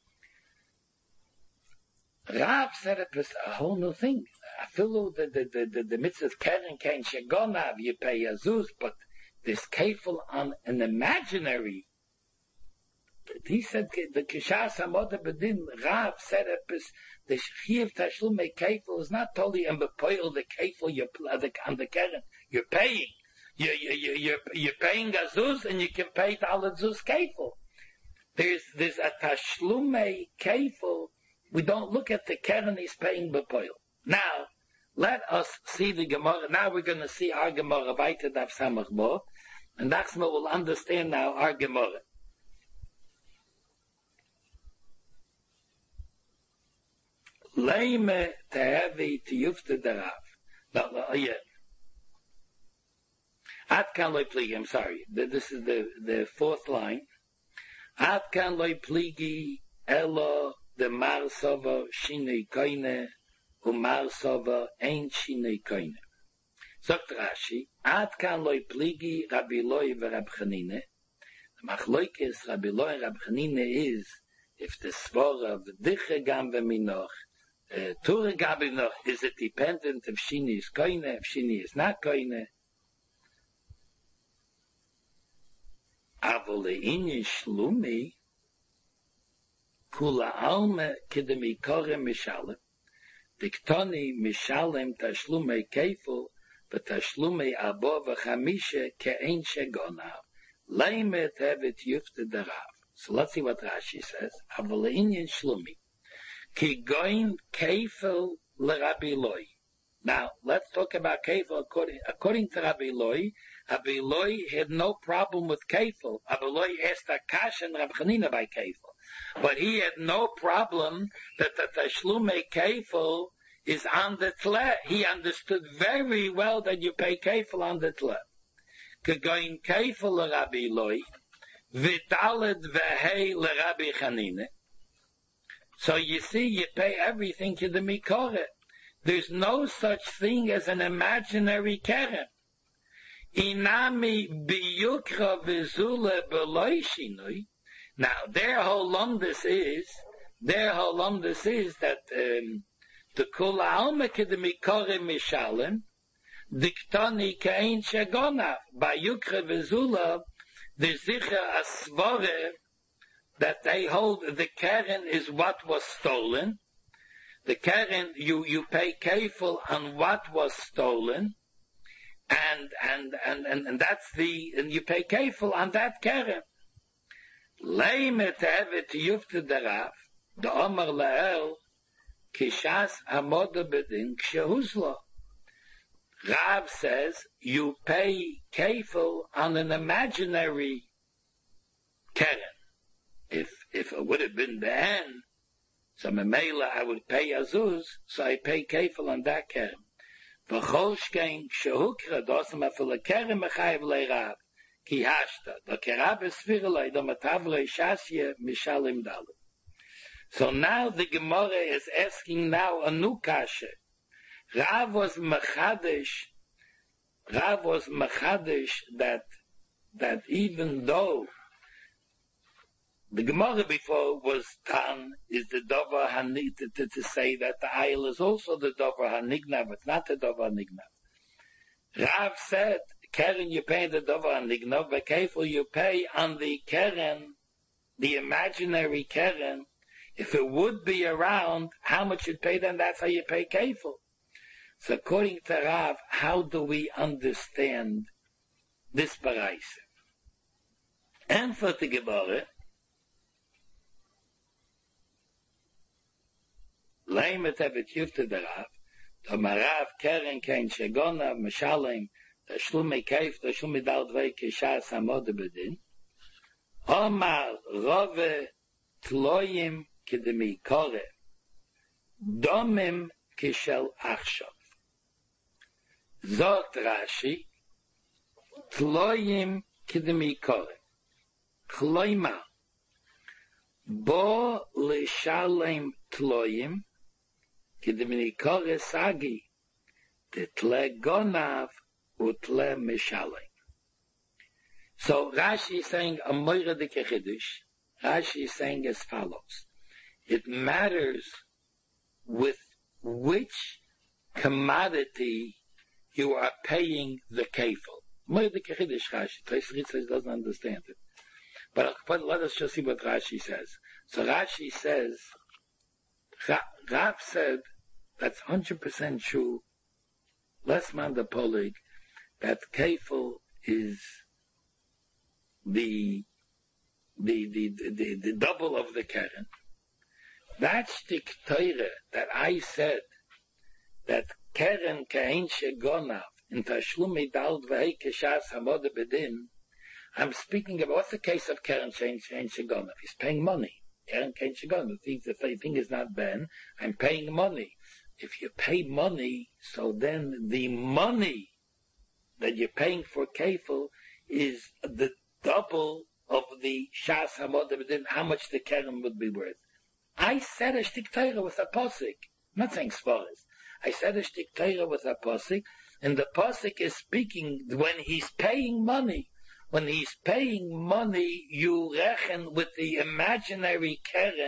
Rav said it was a whole new thing. I feel the the the the, the mitzvah keren kain shegonav, you pay azuz, but this kefil on an imaginary. He said the kishas hamoda bedin. Rav said it was the chiyuv tashlumei kefil is not totally in bepoil the kefil you on the keren you're paying. You you you you're, you're paying azuz and you can pay all azuz kefil. There's there's a tashlumei kefil. We don't look at the keren he's paying b'poil. Now, let us see the Gemara. Now we're going to see our Gemara weiter daf samach bo, and that's what we'll understand now our Gemara. Leime tehevi tiyufte derav. No, no, yeah. Ad kan loy pligi. I'm sorry. This is the the fourth line. Ad kan loy pligi elo. The Marsova Shinei Koine, U Marsova Ein Shinei Koine. Sagt Rashi, Ad kan loy pligi Rabbi Loi v'Rab Chanina. The Machloikes Rabbi Loi and Rab Chanina is, if the svara of Diche Gam v'Minoch, Uh, Tura Gabi noch, is it dependent if Shini is koine, if Shini is not koine? Avol le'inyin shlumi, kula alme kidemi kore mishalem, diktoni mishalem tashlumei kefil, v'tashlumei abo v'chamishe ke'ein shegonav, leimet hevet yufte derav. So let's see what Rashi says. Avol le'inyin shlumi. Ki goin kefil leRabbi Loi. Now, let's talk about kefil according, according to Rabbi Loi. Rabbi Loi had no problem with kefil. Rabbi Loi asked Akash and Rabbi Chanina by kefil. But he had no problem that the tashlume kefil is on the tle. He understood very well that you pay kefil on the tle. Ki goin kefil leRabbi Loi, v'daled v'hei leRabbi Chanina. So you see, you pay everything to the mikore. There's no such thing as an imaginary keren. Inami biyukra v'zule b'loi shinui. Now, their whole lumdus is, their whole lumdus is that um, the kula alma ke the mikore mishalem, diktoni kein shagonav. By yukra v'zule, the zicha asvore, that they hold the keren is what was stolen. The keren, you, you pay kefil on what was stolen, and, and, and, and, and that's the, and you pay kefil on that keren. Leimet evet yufte derav, the Omar La'el, kishas hamoda bedin kshehuzlo. Rav says, you pay kefil on an imaginary keren. If if it would have been the end, so Memela I would pay Azuz, so I pay kefil on that keren. V'chol shkein shehukra dosam afil keren mechayev leirav ki hashta the kerav esvirlei the matavlei shasye mishalim dalu. So now the Gemara is asking now a new kasha. Rav was mechadish. Rav was mechadish that that even though the Gemara before was tan is the dover hanig to, to, to say that the ayil is also the dover hanignav. It's not the dover hanignav. Rav said, "Keren you pay the dover hanignav, but kefil you pay on the keren, the imaginary keren. If it would be around, how much you pay? Then that's how you pay kefil." So according to Rav, how do we understand this baraisa? And for the Gemara. Leimet evet yufte derav, the marav keren kein shegonav mishalem, the shlume keif, the shlume dal dvei kishas hamod bedin. Omar rove tloyim kedemi kore, domim kishel achshav. Zot Rashi, tloyim kedemi kore. Kloima, bo lishalem tloyim, Kidemini kore sagi, tetle gonav utle mishalei. So Rashi is saying a moira de kechidush. Rashi is saying as follows: it matters with which commodity you are paying the kefil. Moira de kechidush Rashi. Tosfos doesn't understand it, but, but let us just see what Rashi says. So Rashi says. Rav said that's one hundred percent true. Less man the polig that kefil is the the, the the the double of the keren. That shtik teire that I said that keren kein shegonav in tashlumi dal v'hei kishas hamod bedin. I'm speaking about what's the case of keren kein shegonav. He's paying money. Keren kein shegonav. The thing is not ben. I'm paying money. If you pay money, so then the money that you're paying for kefil is the double of the shas hamod bedin. How much the keren would be worth? I said a shtik Torah with a posik. I'm not saying svaris. I said a shtik Torah with a posik, and the posik is speaking when he's paying money. When he's paying money, you reckon with the imaginary keren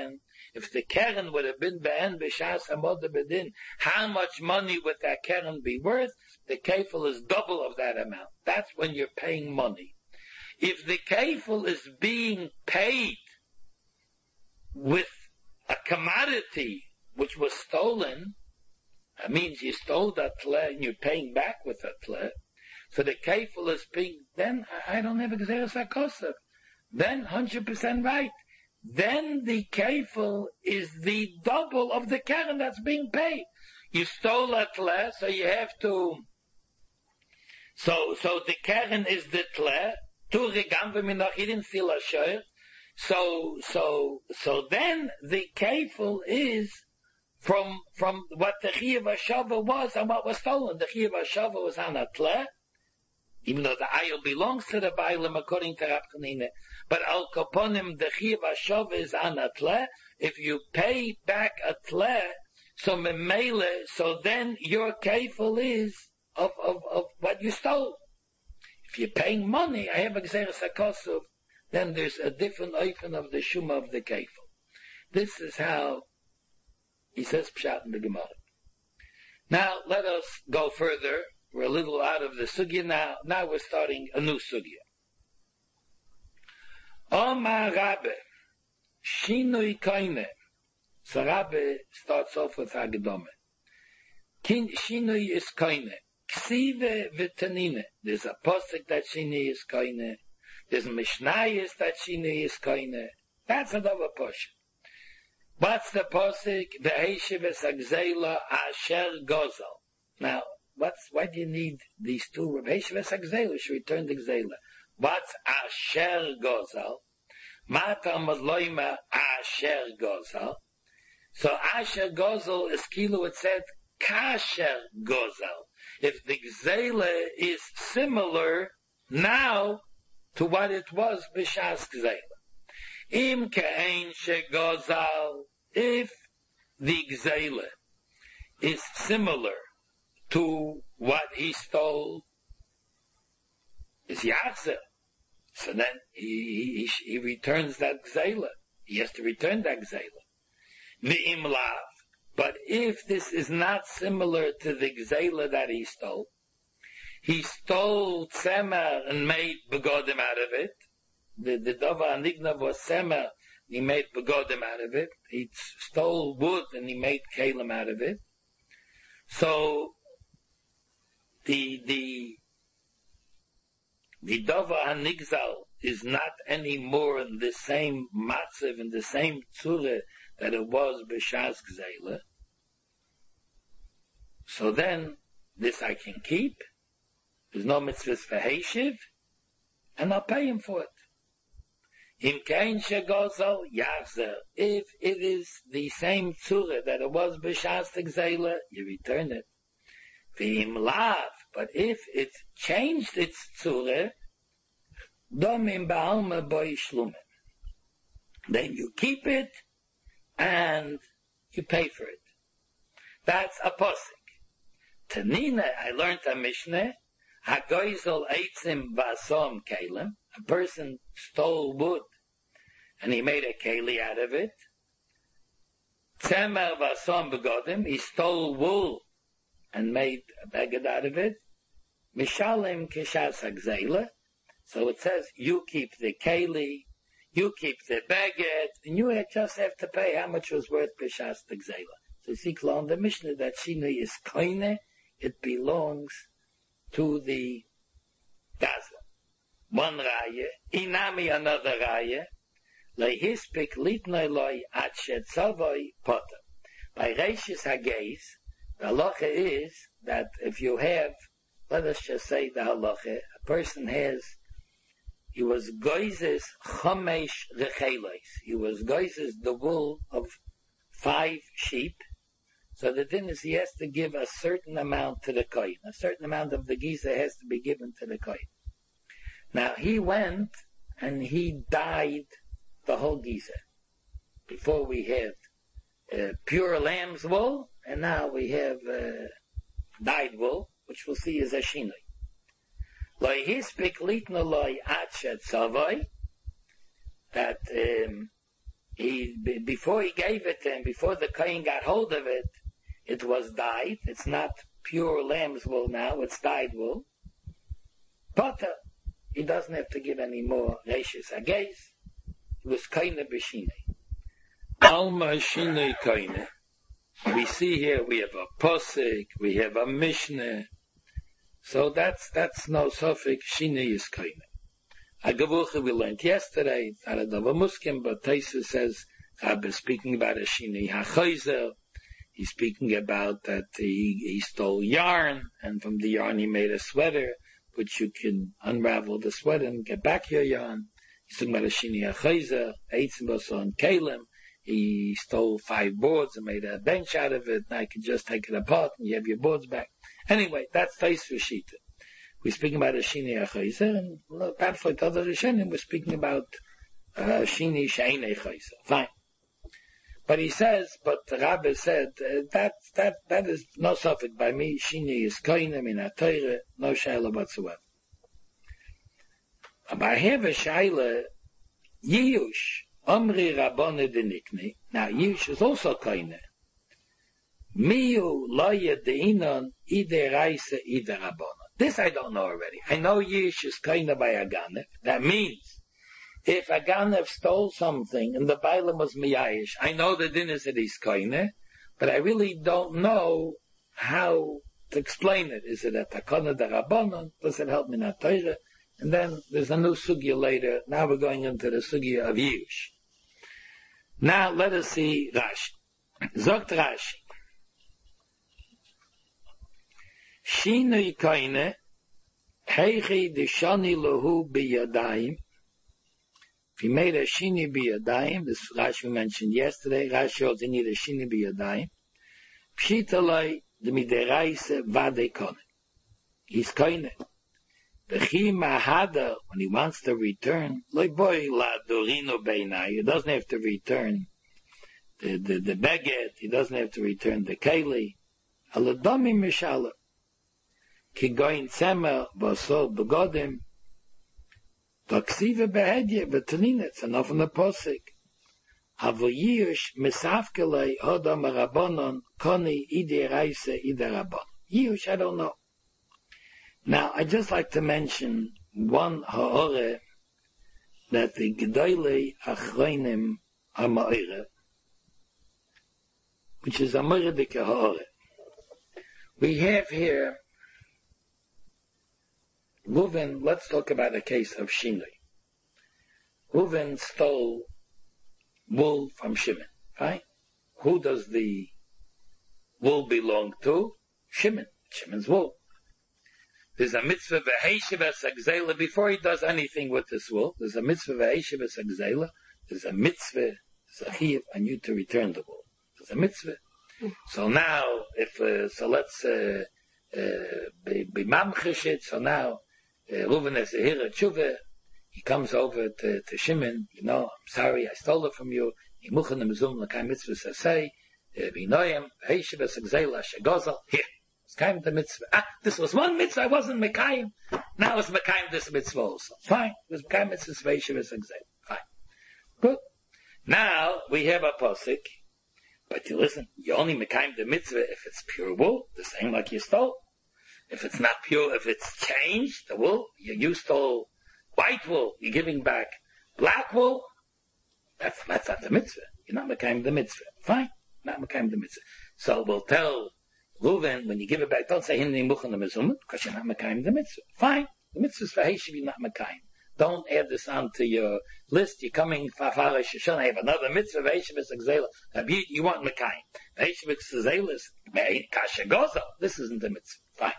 If the Keren would have been be'en b'shas hamod bedin, how much money would that Keren be worth? The kefil is double of that amount. That's when you're paying money. If the kefil is being paid with a commodity which was stolen, that means you stole that tle and you're paying back with that tle. So the kefil is being, then I don't have a gzeres hakosef. Then one hundred percent right. Then the kefil is the double of the keren that's being paid. You stole a tle, so you have to, so, so the keren is the tle, tu regam v'minach, he didn't steal a shoyer. So, so, so then the kefil is from, from what the Chiyuv HaShava was and what was stolen. The Chiyuv HaShava was on a tle, even though the ayil belongs to the Bailim according to Rab Chanina. But al kaponim, the Chiyuv HaShava is on a tle. If you pay back a tle, so memele, so then your kefil is of, of, of what you stole. If you're paying money, I have a gzeres hakosuf, then there's a different oifen of the shuma of the kefil. This is how he says pshat in the Gemara. Now let us go further. We're a little out of the sugya now. Now we're starting a new sugya. Omar Rabbe, Shinui Koine. So Rabbe starts off with Hagedome. Shinui is Koine. Ksive v'tanine. There's a posik that Shinui is Koine. There's a Mishnayis that Shinui is Koine. That's another portion. What's the posik? Ve'eshiv esagzela asher gozal. Now, what's, why do you need these two? Ve'eshiv esagzela should return the gzela. What's asher gozal? Mata madloima asher gozal. So asher gozal is kilo, it said kasher gozal. If the gzela is similar now to what it was b'shas gzela. Im ke'ein shegozal, if the gzela is similar to what he stole, is yachzer. So then he, he, he returns that gzela. He has to return that gzela. V'im lav. But if this is not similar to the gzela that he stole, he stole tzemer and made begodim out of it. The, the dava anignav was tzemer, he made begodim out of it. He stole wood and he made kalim out of it. So, the, the, the dava anigzal is not anymore in the same matzav, in the same tzure that it was b'shas gzela. So then, this I can keep. There's no mitzvahs for Heishiv, and I'll pay him for it. Im kein shegozal yachzer. If it is the same tzura that it was b'shas gzela, you return it. V'im lav. But if it changed its tzura, domim ba'alma boi shlumen. Then you keep it, and you pay for it. That's a posik. Tanina, I learned a Mishnah, Hagoizel eitzim vasom kalim. A person stole wood and he made a keli out of it. Tzemer vasom begodim. He stole wool and made a beged out of it. Mishalim kishas hagzela. So it says you keep the keli, you keep the beged, and you just have to pay how much was worth b'shas hagzela. So you see, on the Mishnah that Shinui is koine, it belongs to the Gaza. One raya, inami another raya, lehispik litnoi loi at shetzavoi potter. By Reishis Hageis, the halacha is that if you have, let us just say the halacha, a person has, he was goizes chomesh rechelos. He was goizes the wool of five sheep. So the din is he has to give a certain amount to the kohen. A certain amount of the giza has to be given to the kohen. Now he went and he dyed the whole giza. Before we had uh, pure lamb's wool, and now we have uh, dyed wool, which we'll see is a shinoi. Loi hispik litna loi achet savoi, that um, he, b- before he gave it to him, before the Kohen got hold of it, it was dyed. It's not pure lamb's wool now, it's dyed wool. Potter, he doesn't have to give any more Reishis Agais. It was Koine B'Shinei. Alma Shinei Koine. We see here, we have a Posik, we have a Mishnah. So that's, that's no Sofik, Shinei is Koine. A Gavucha we learned yesterday, it's not a Dova Muskim, but Taisa says, Rabbi is speaking about a Shinei HaChoizer. He's speaking about that he, he stole yarn, and from the yarn he made a sweater, which you can unravel the sweater and get back your yarn. He's talking about a Shinei HaChoizer, Eitzim Bason Kalim. He stole five boards and made a bench out of it. Now you can just take it apart and you have your boards back. Anyway, that's Taisa Shita. We're speaking about a Shinei HaChoizer, and well, perhaps like other Rishonim, we're speaking about uh, Shinei Sheinei Choizer. Fine. But he says, but the Rabbi said, uh, that, that, that is no suffix by me. Shinei is koine min ha-Torah, no shaila whatsoever. But I have a shaila, Yiyush, Omri Rabbone Denikni. Now, Yiyush is also koine. Miu loye deinon, ide reise, ide Rabbone. This I don't know already. I know Yiyush is koine by Aganev. That means, if Aganev stole something and the Bailam was miyayish, I know the din is that he's koine, but I really don't know how to explain it. Is it a takona da rabbanon? Does it help me in Torah? And then there's a new sugya later. Now we're going into the sugya of Yiyush. Now let us see Rashi. Zogt Rashi. Shinui koine, heichi de shani lahu biyadayim. If he made a shini biyadayim, this Rashi we mentioned yesterday, Rashi also need a shini biyadayim. Pshitalai de mideraise vade kone. He's koine. Bechi mahada, when he wants to return, like boy la dorino beinai, he doesn't have to return the, the, the beget, he doesn't have to return the keli. Aladami mishala. Ki goin tzemer basol begodim. Taksiva behedye betanina, it's enough in the posik. Avo Yiyush misafkelei hodam rabbanon koni ide reise ide rabban. Yiyush, I don't know. Now, I'd just like to mention one ha'ore that the Gedolei Achronim HaMa'ire, which is a Mordike ha'ore. We have here Reuven. Let's talk about a case of Shinui. Reuven stole wool from Shimon, right? Who does the wool belong to? Shimon. Shimon's wool. There's a mitzvah v'heishivas agzela before he does anything with this wool. There's a mitzvah v'heishivas agzela. There's a mitzvah, there's a chiyuv on you to return the wool. There's a mitzvah. So now, if uh, so, let's uh, uh, be, be mamchish it. So now, uh, Reuven has a hira tshuva. He comes over to, to Shimon. You know, I'm sorry, I stole it from you. Yimuchan mizum l'kay mitzvah sasei v'inoyim v'heishivas agzela shegozal. Here. Mekayim the mitzvah. Ah, this was one mitzvah, I wasn't Mekayim. Now it's Mekayim this mitzvah also. Fine. It was Mekayim mitzvah Sveishivas Exam. Fine. Good. Now we have a posik. But you listen, you only Mekayim the mitzvah if it's pure wool, the same like you stole. If it's not pure, if it's changed, the wool, you, you stole white wool, you're giving back black wool, that's, that's not the mitzvah. You're not Mekayim the mitzvah. Fine. Not Mekayim the mitzvah. So we'll tell Reuven, when you give it back, don't say Hinni Muchan Mezumah, because you're not Mekayim the mitzvah. Fine. The mitzvah is for Heishiv, you're not Mekayim. Don't add this onto your list. You're coming for Farish Shoshana. I have another mitzvah, Heishiv is Exela. You, you want Mekayim. Heishiv is Exela is Kasha Goza. This isn't the mitzvah. Fine.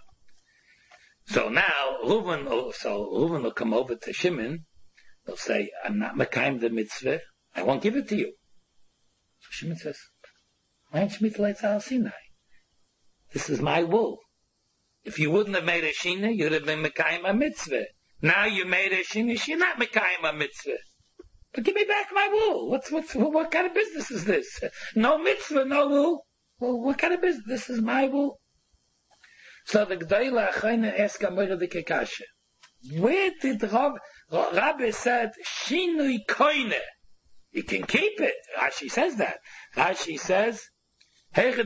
So now, Reuven, so Reuven will come over to Shimon. They'll say, I'm not Mekayim the mitzvah. I won't give it to you. So Shimon says, why ain't Shemitah Leitz Al Sinai? This is my wool. If you wouldn't have made a shina, you'd have been Mekayim a mitzvah. Now you made a shina, you're not Mekayim a mitzvah. But give me back my wool. What's, what's, what kind of business is this? No mitzvah, no wool. Well, what kind of business? This is my wool. So the G'dayla Achayna asked Amora the Kekasha. Where did Rav, Rabbi said, Shinui koine? You can keep it. Rashi says that. Rashi says, that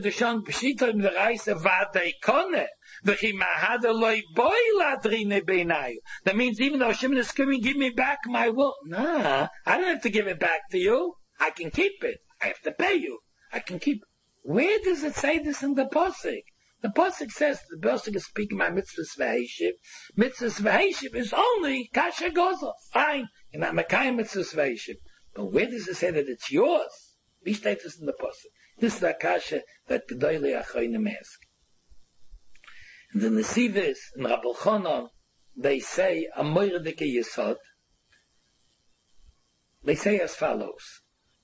means even though Shimon is coming, give me back my will. Nah, I don't have to give it back to you. I can keep it. I have to pay you. I can keep it. Where does it say this in the Pasuk? The Pasuk says, the Pasuk is speaking about mitzvahs v'heishiv. Mitzvahs v'heishiv is only kasha goza. Fine. You're not mekayim mitzvahs v'heishiv. But where does it say that it's yours? We state this in the Pasuk. This is the kasha that Gedolei Achronim ask. And the Nesivis and Rabbi Elchanan, they say, a moirdike yesod. They say as follows.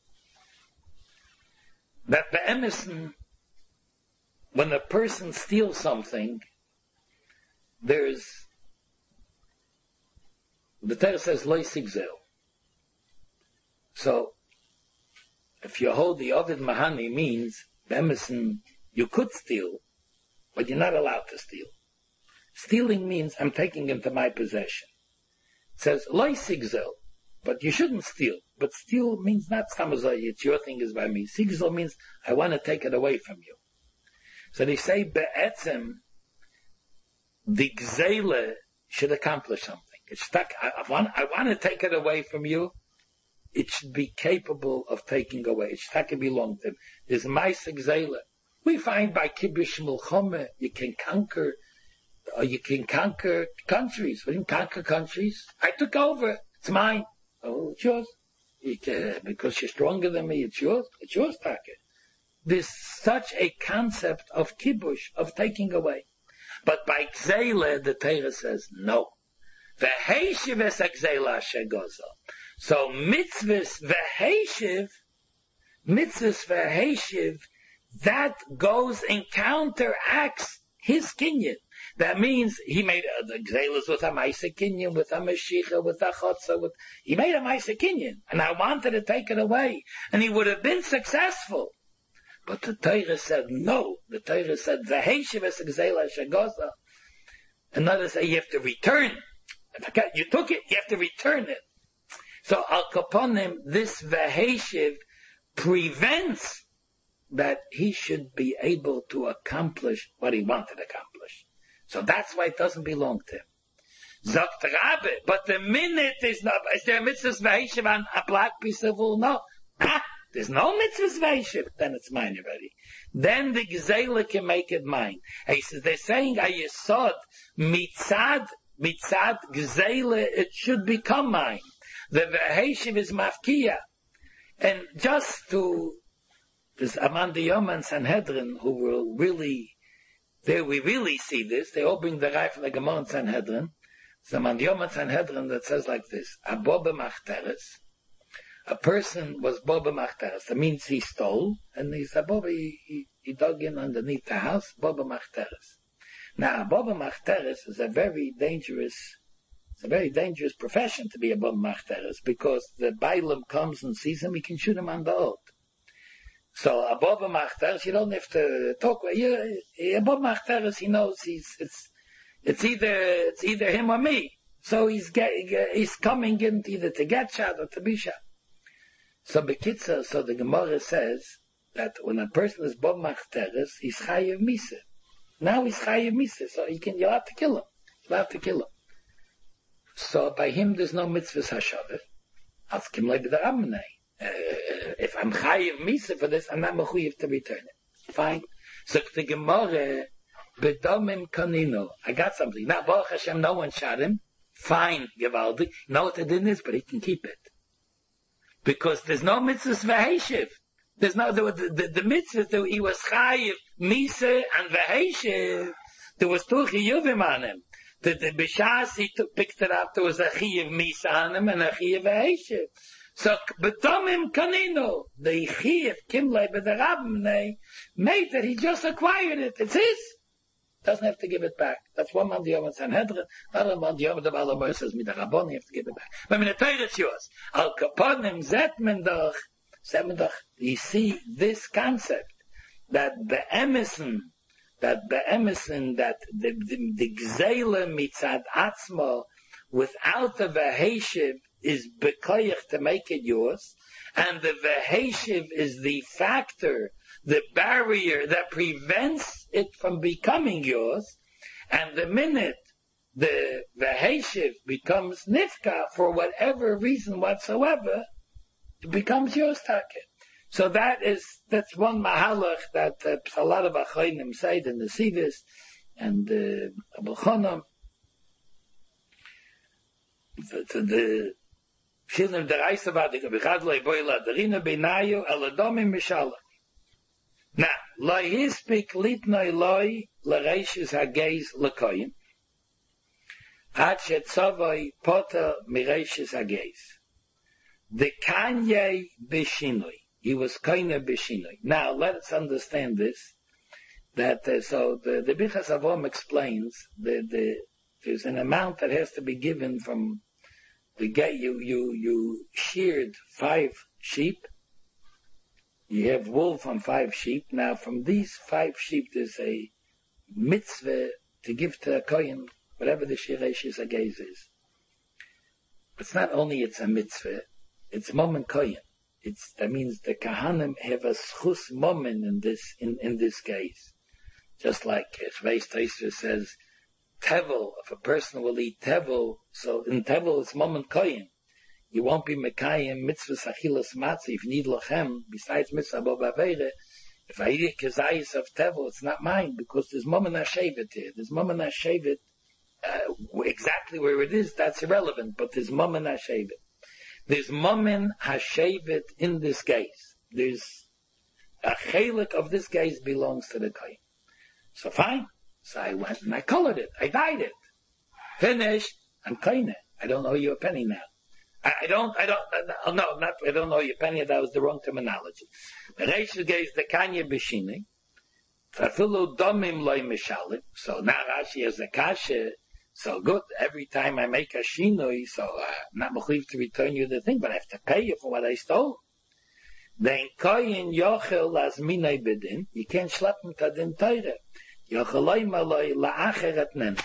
That the Emerson, when a person steals something, there's, the Torah says, lo sigzel. So, if you hold the Ovid Mahani means, the Emerson, you could steal, but you're not allowed to steal. Stealing means I'm taking into my possession. It says, lo sigzel. But you shouldn't steal. But steal means not samazai, it's your thing is by me. Sigzel means I want to take it away from you. So they say be'etzem, the gzeile should accomplish something. It's stuck. I, I want. I want to take it away from you. It should be capable of taking away. It should to belong to him. There's ma'ase gzeile. We find by kibush milchome you can conquer, or you can conquer countries. We can conquer countries. I took over. It's mine. Oh, it's yours. It, uh, because you're stronger than me, it's yours. It's yours, Taka. There's such a concept of kibush, of taking away. But by gzeila, the Torah says no. V'heishiv es gzeila shegozo. So mitzvahs v'heishiv, mitzvahs v'heishiv, that goes and counteracts his kinyan. That means he made uh, the gzeilus with a ma'ase kinyan, with a mashicha, with a chotza, with, he made a ma'ase kinyan, and I wanted to take it away, and he would have been successful. But the Torah said no. The Torah said, v'heishiv es gzeila shegoza. Another say, you have to return. You took it, you have to return it. So, al kaponim, this v'heishiv prevents that he should be able to accomplish what he wanted to accomplish. So that's why it doesn't belong to him. Zogt Rabbe, but the minute is not, is there a mitzvahs v'heishiv on a black piece of wool? No. Ah, there's no mitzvahs v'heishiv. Then it's mine already. Then the gzeila can make it mine. He says, they're saying, a yesod, mitzad, mitzad gzeila, it should become mine. The v'heishiv is mafkiya. And just to, there's Amanda Yom and Sanhedrin who will really, there we really see this. They all bring the right from the Gemara and Sanhedrin. It's Amanda Yom and Sanhedrin that says like this: A boba machteres. A person was boba machteres. That means he stole, and he's a boba. He, he, he dug in underneath the house. Boba machteres. Now, a boba machteres is a very dangerous. It's a very dangerous profession to be a boba machteres because the Bailam comes and sees him. He can shoot him on the oath. So above Machteres, you don't have to talk. You, above Machteres, he knows he's it's it's either it's either him or me. So he's getting he's coming in either to get shot or to be shot. So Bekitzer, so the Gemara says that when a person is above Machteres, he's chayiv misa. Now he's chayiv misa, so you can you have to kill him. You have to kill him. So by him, there's no mitzvahs hashavah. Ask him like the Ramnei. Uh, if I'm chayiv misa for this, I'm not mechuyev to return it. Fine. So the Gemara, bedomim kanino. I got something. Now, Baruch Hashem, no one shot him. Fine, Gevaldi. No, what it is, but he can keep it. Because there's no mitzvahs v'heishiv. There's no, the, the, the, the mitzvahs, he was chayiv misa and v'heishiv. There was two chiyuvim on him. The, the b'shas, he took, picked it up, there was a chiyiv misa on him and a chiyiv v'heishiv. So, betomim kanino, the chiyuv kimlei b'derabnei, made that he just acquired it. It's his. Doesn't have to give it back. That's one man the Yom Sanhedrin, another man the Yom the Balabar says mit Rabban, you have to give it back. But in the Torah it's yours. Al kaponim zet mendoch, zet mendoch. You see this concept that the emison, that the emison, that the the, the gzeila mitzad atzmo, without the v'heishiv, is bekoyach to make it yours, and the veheshiv is the factor, the barrier that prevents it from becoming yours, and the minute the veheshiv becomes nifka for whatever reason whatsoever, it becomes yours taket. So that is, that's one mahalach that uh, a lot of Achronim say, the Nesivis, and the uh, Abul Chonam, the, the Shilnim Derais about the Bichad Loi Boila Derina Beinayu Eladomim Mishala. Now, Loi Hispik Litnoi Loi L'Reishis Hageis L'Koyim Ad Shetzavoi Poter Mireishis Hageis. The Kanye Beshinoi. He was koine b'shinoi. Now, let's understand this, that, uh, so the, the Bichas Avom explains, the, the, there's an amount that has to be given from the gate. You, you, you sheared five sheep. You have wool from five sheep. Now, from these five sheep, there's a mitzvah to give to a kohen, whatever the shiresh agez is. It's not only it's a mitzvah, it's moment kohen. It's, that means the Kahanim have a schus moment in this, in, in this case. Just like Shveis Tosfos says, Tevel, if a person will eat Tevel, so in Tevel it's moment koyin. You won't be Mekayim mitzvahs achilas matzah if you need lochem, besides mitzvah bo bavere. If I eat a kezayis of Tevel, it's not mine, because there's moment hashevet here. There's moment hashevet, uh, exactly where it is, that's irrelevant, but there's moment hashevet. There's Momen Hashevet in this case. There's a chelik of this case belongs to the kohen. So fine. So I went and I colored it. I dyed it. Finished. I'm kohen. I don't owe you a penny now. I, I don't, I don't, uh, no, not, I don't owe you a penny. That was the wrong terminology. The Reish gave the Kanye B'shini. Fafilu domim loy mishalim. So now Rashi has a kasha. So good, every time I make a shinoi, so uh, I'm not mechuyev to return you the thing, but I have to pay you for what I stole. Then koyin yochel lazminai bedin, you can't schlep him to din teire. Yocheloi maloi la'acheret nen.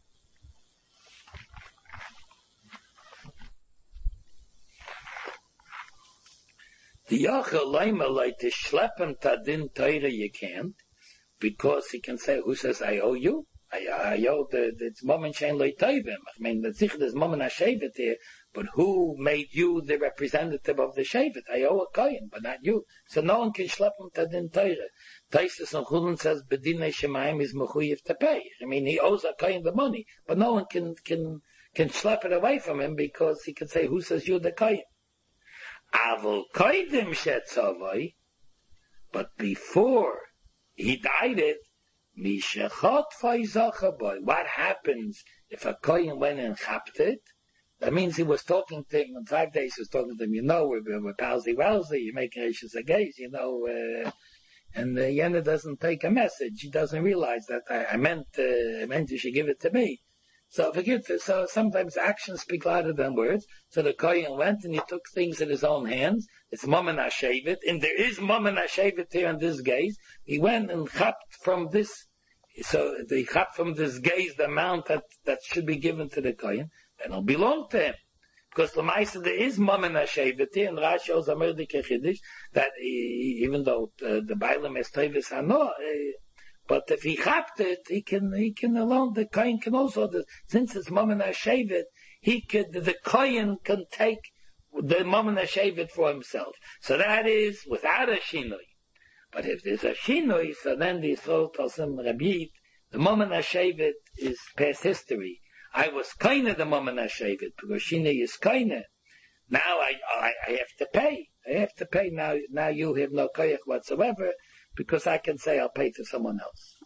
The yocheloi maloi to schlep him to din teire you can't, because he can say, who says I owe you? I, I owe the, the moment shein lo toivim. I mean, the zich there's moment hashevet here, but who made you the representative of the shevet? I owe a kohen, but not you. So no one can schlep him to din teire. Taisus and Chulun says bedinei shemayim is mechuyev to pay. I mean, he owes a kohen the money, but no one can can can schlep it away from him because he can say, who says you're the kohen? Avol koidim shetzavoi, but before he died it. What happens if a kohen went and chapped it? That means he was talking to him, in five days he was talking to him, you know, we're, we're palsy welzy, you make rishis agays, you know, uh, and the Yena doesn't take a message. He doesn't realize that I, I meant, uh, I meant you should give it to me. So forget it. So sometimes actions speak louder than words. So the kohen went and he took things in his own hands. It's Momen HaShevet, and there is Momen HaShevet here in this gaze. He went and chapped from this, so they chapped from this gaze the amount that, that should be given to the kohen, then it'll belong to him. Because Lamaisa, there is Momen HaShevet here, and Rashi shows a Merdi Kechidish, that he, even though uh, the Bailam is Tevis Hano, uh, but if he chapped it, he can, he can alone, the kohen can also, the, since it's Momen HaShevet, he could, the kohen can take the Momen HaShevet for himself. So that is without a Shinoi. But if there's a Shinoi, so then the Yisrael tells him, Rabbi, the Momen HaShevet is past history. I was koine the Momen HaShevet, because Shinoi is koine. Now I, I, I have to pay. I have to pay. Now, now you have no koyach whatsoever, because I can say I'll pay to someone else.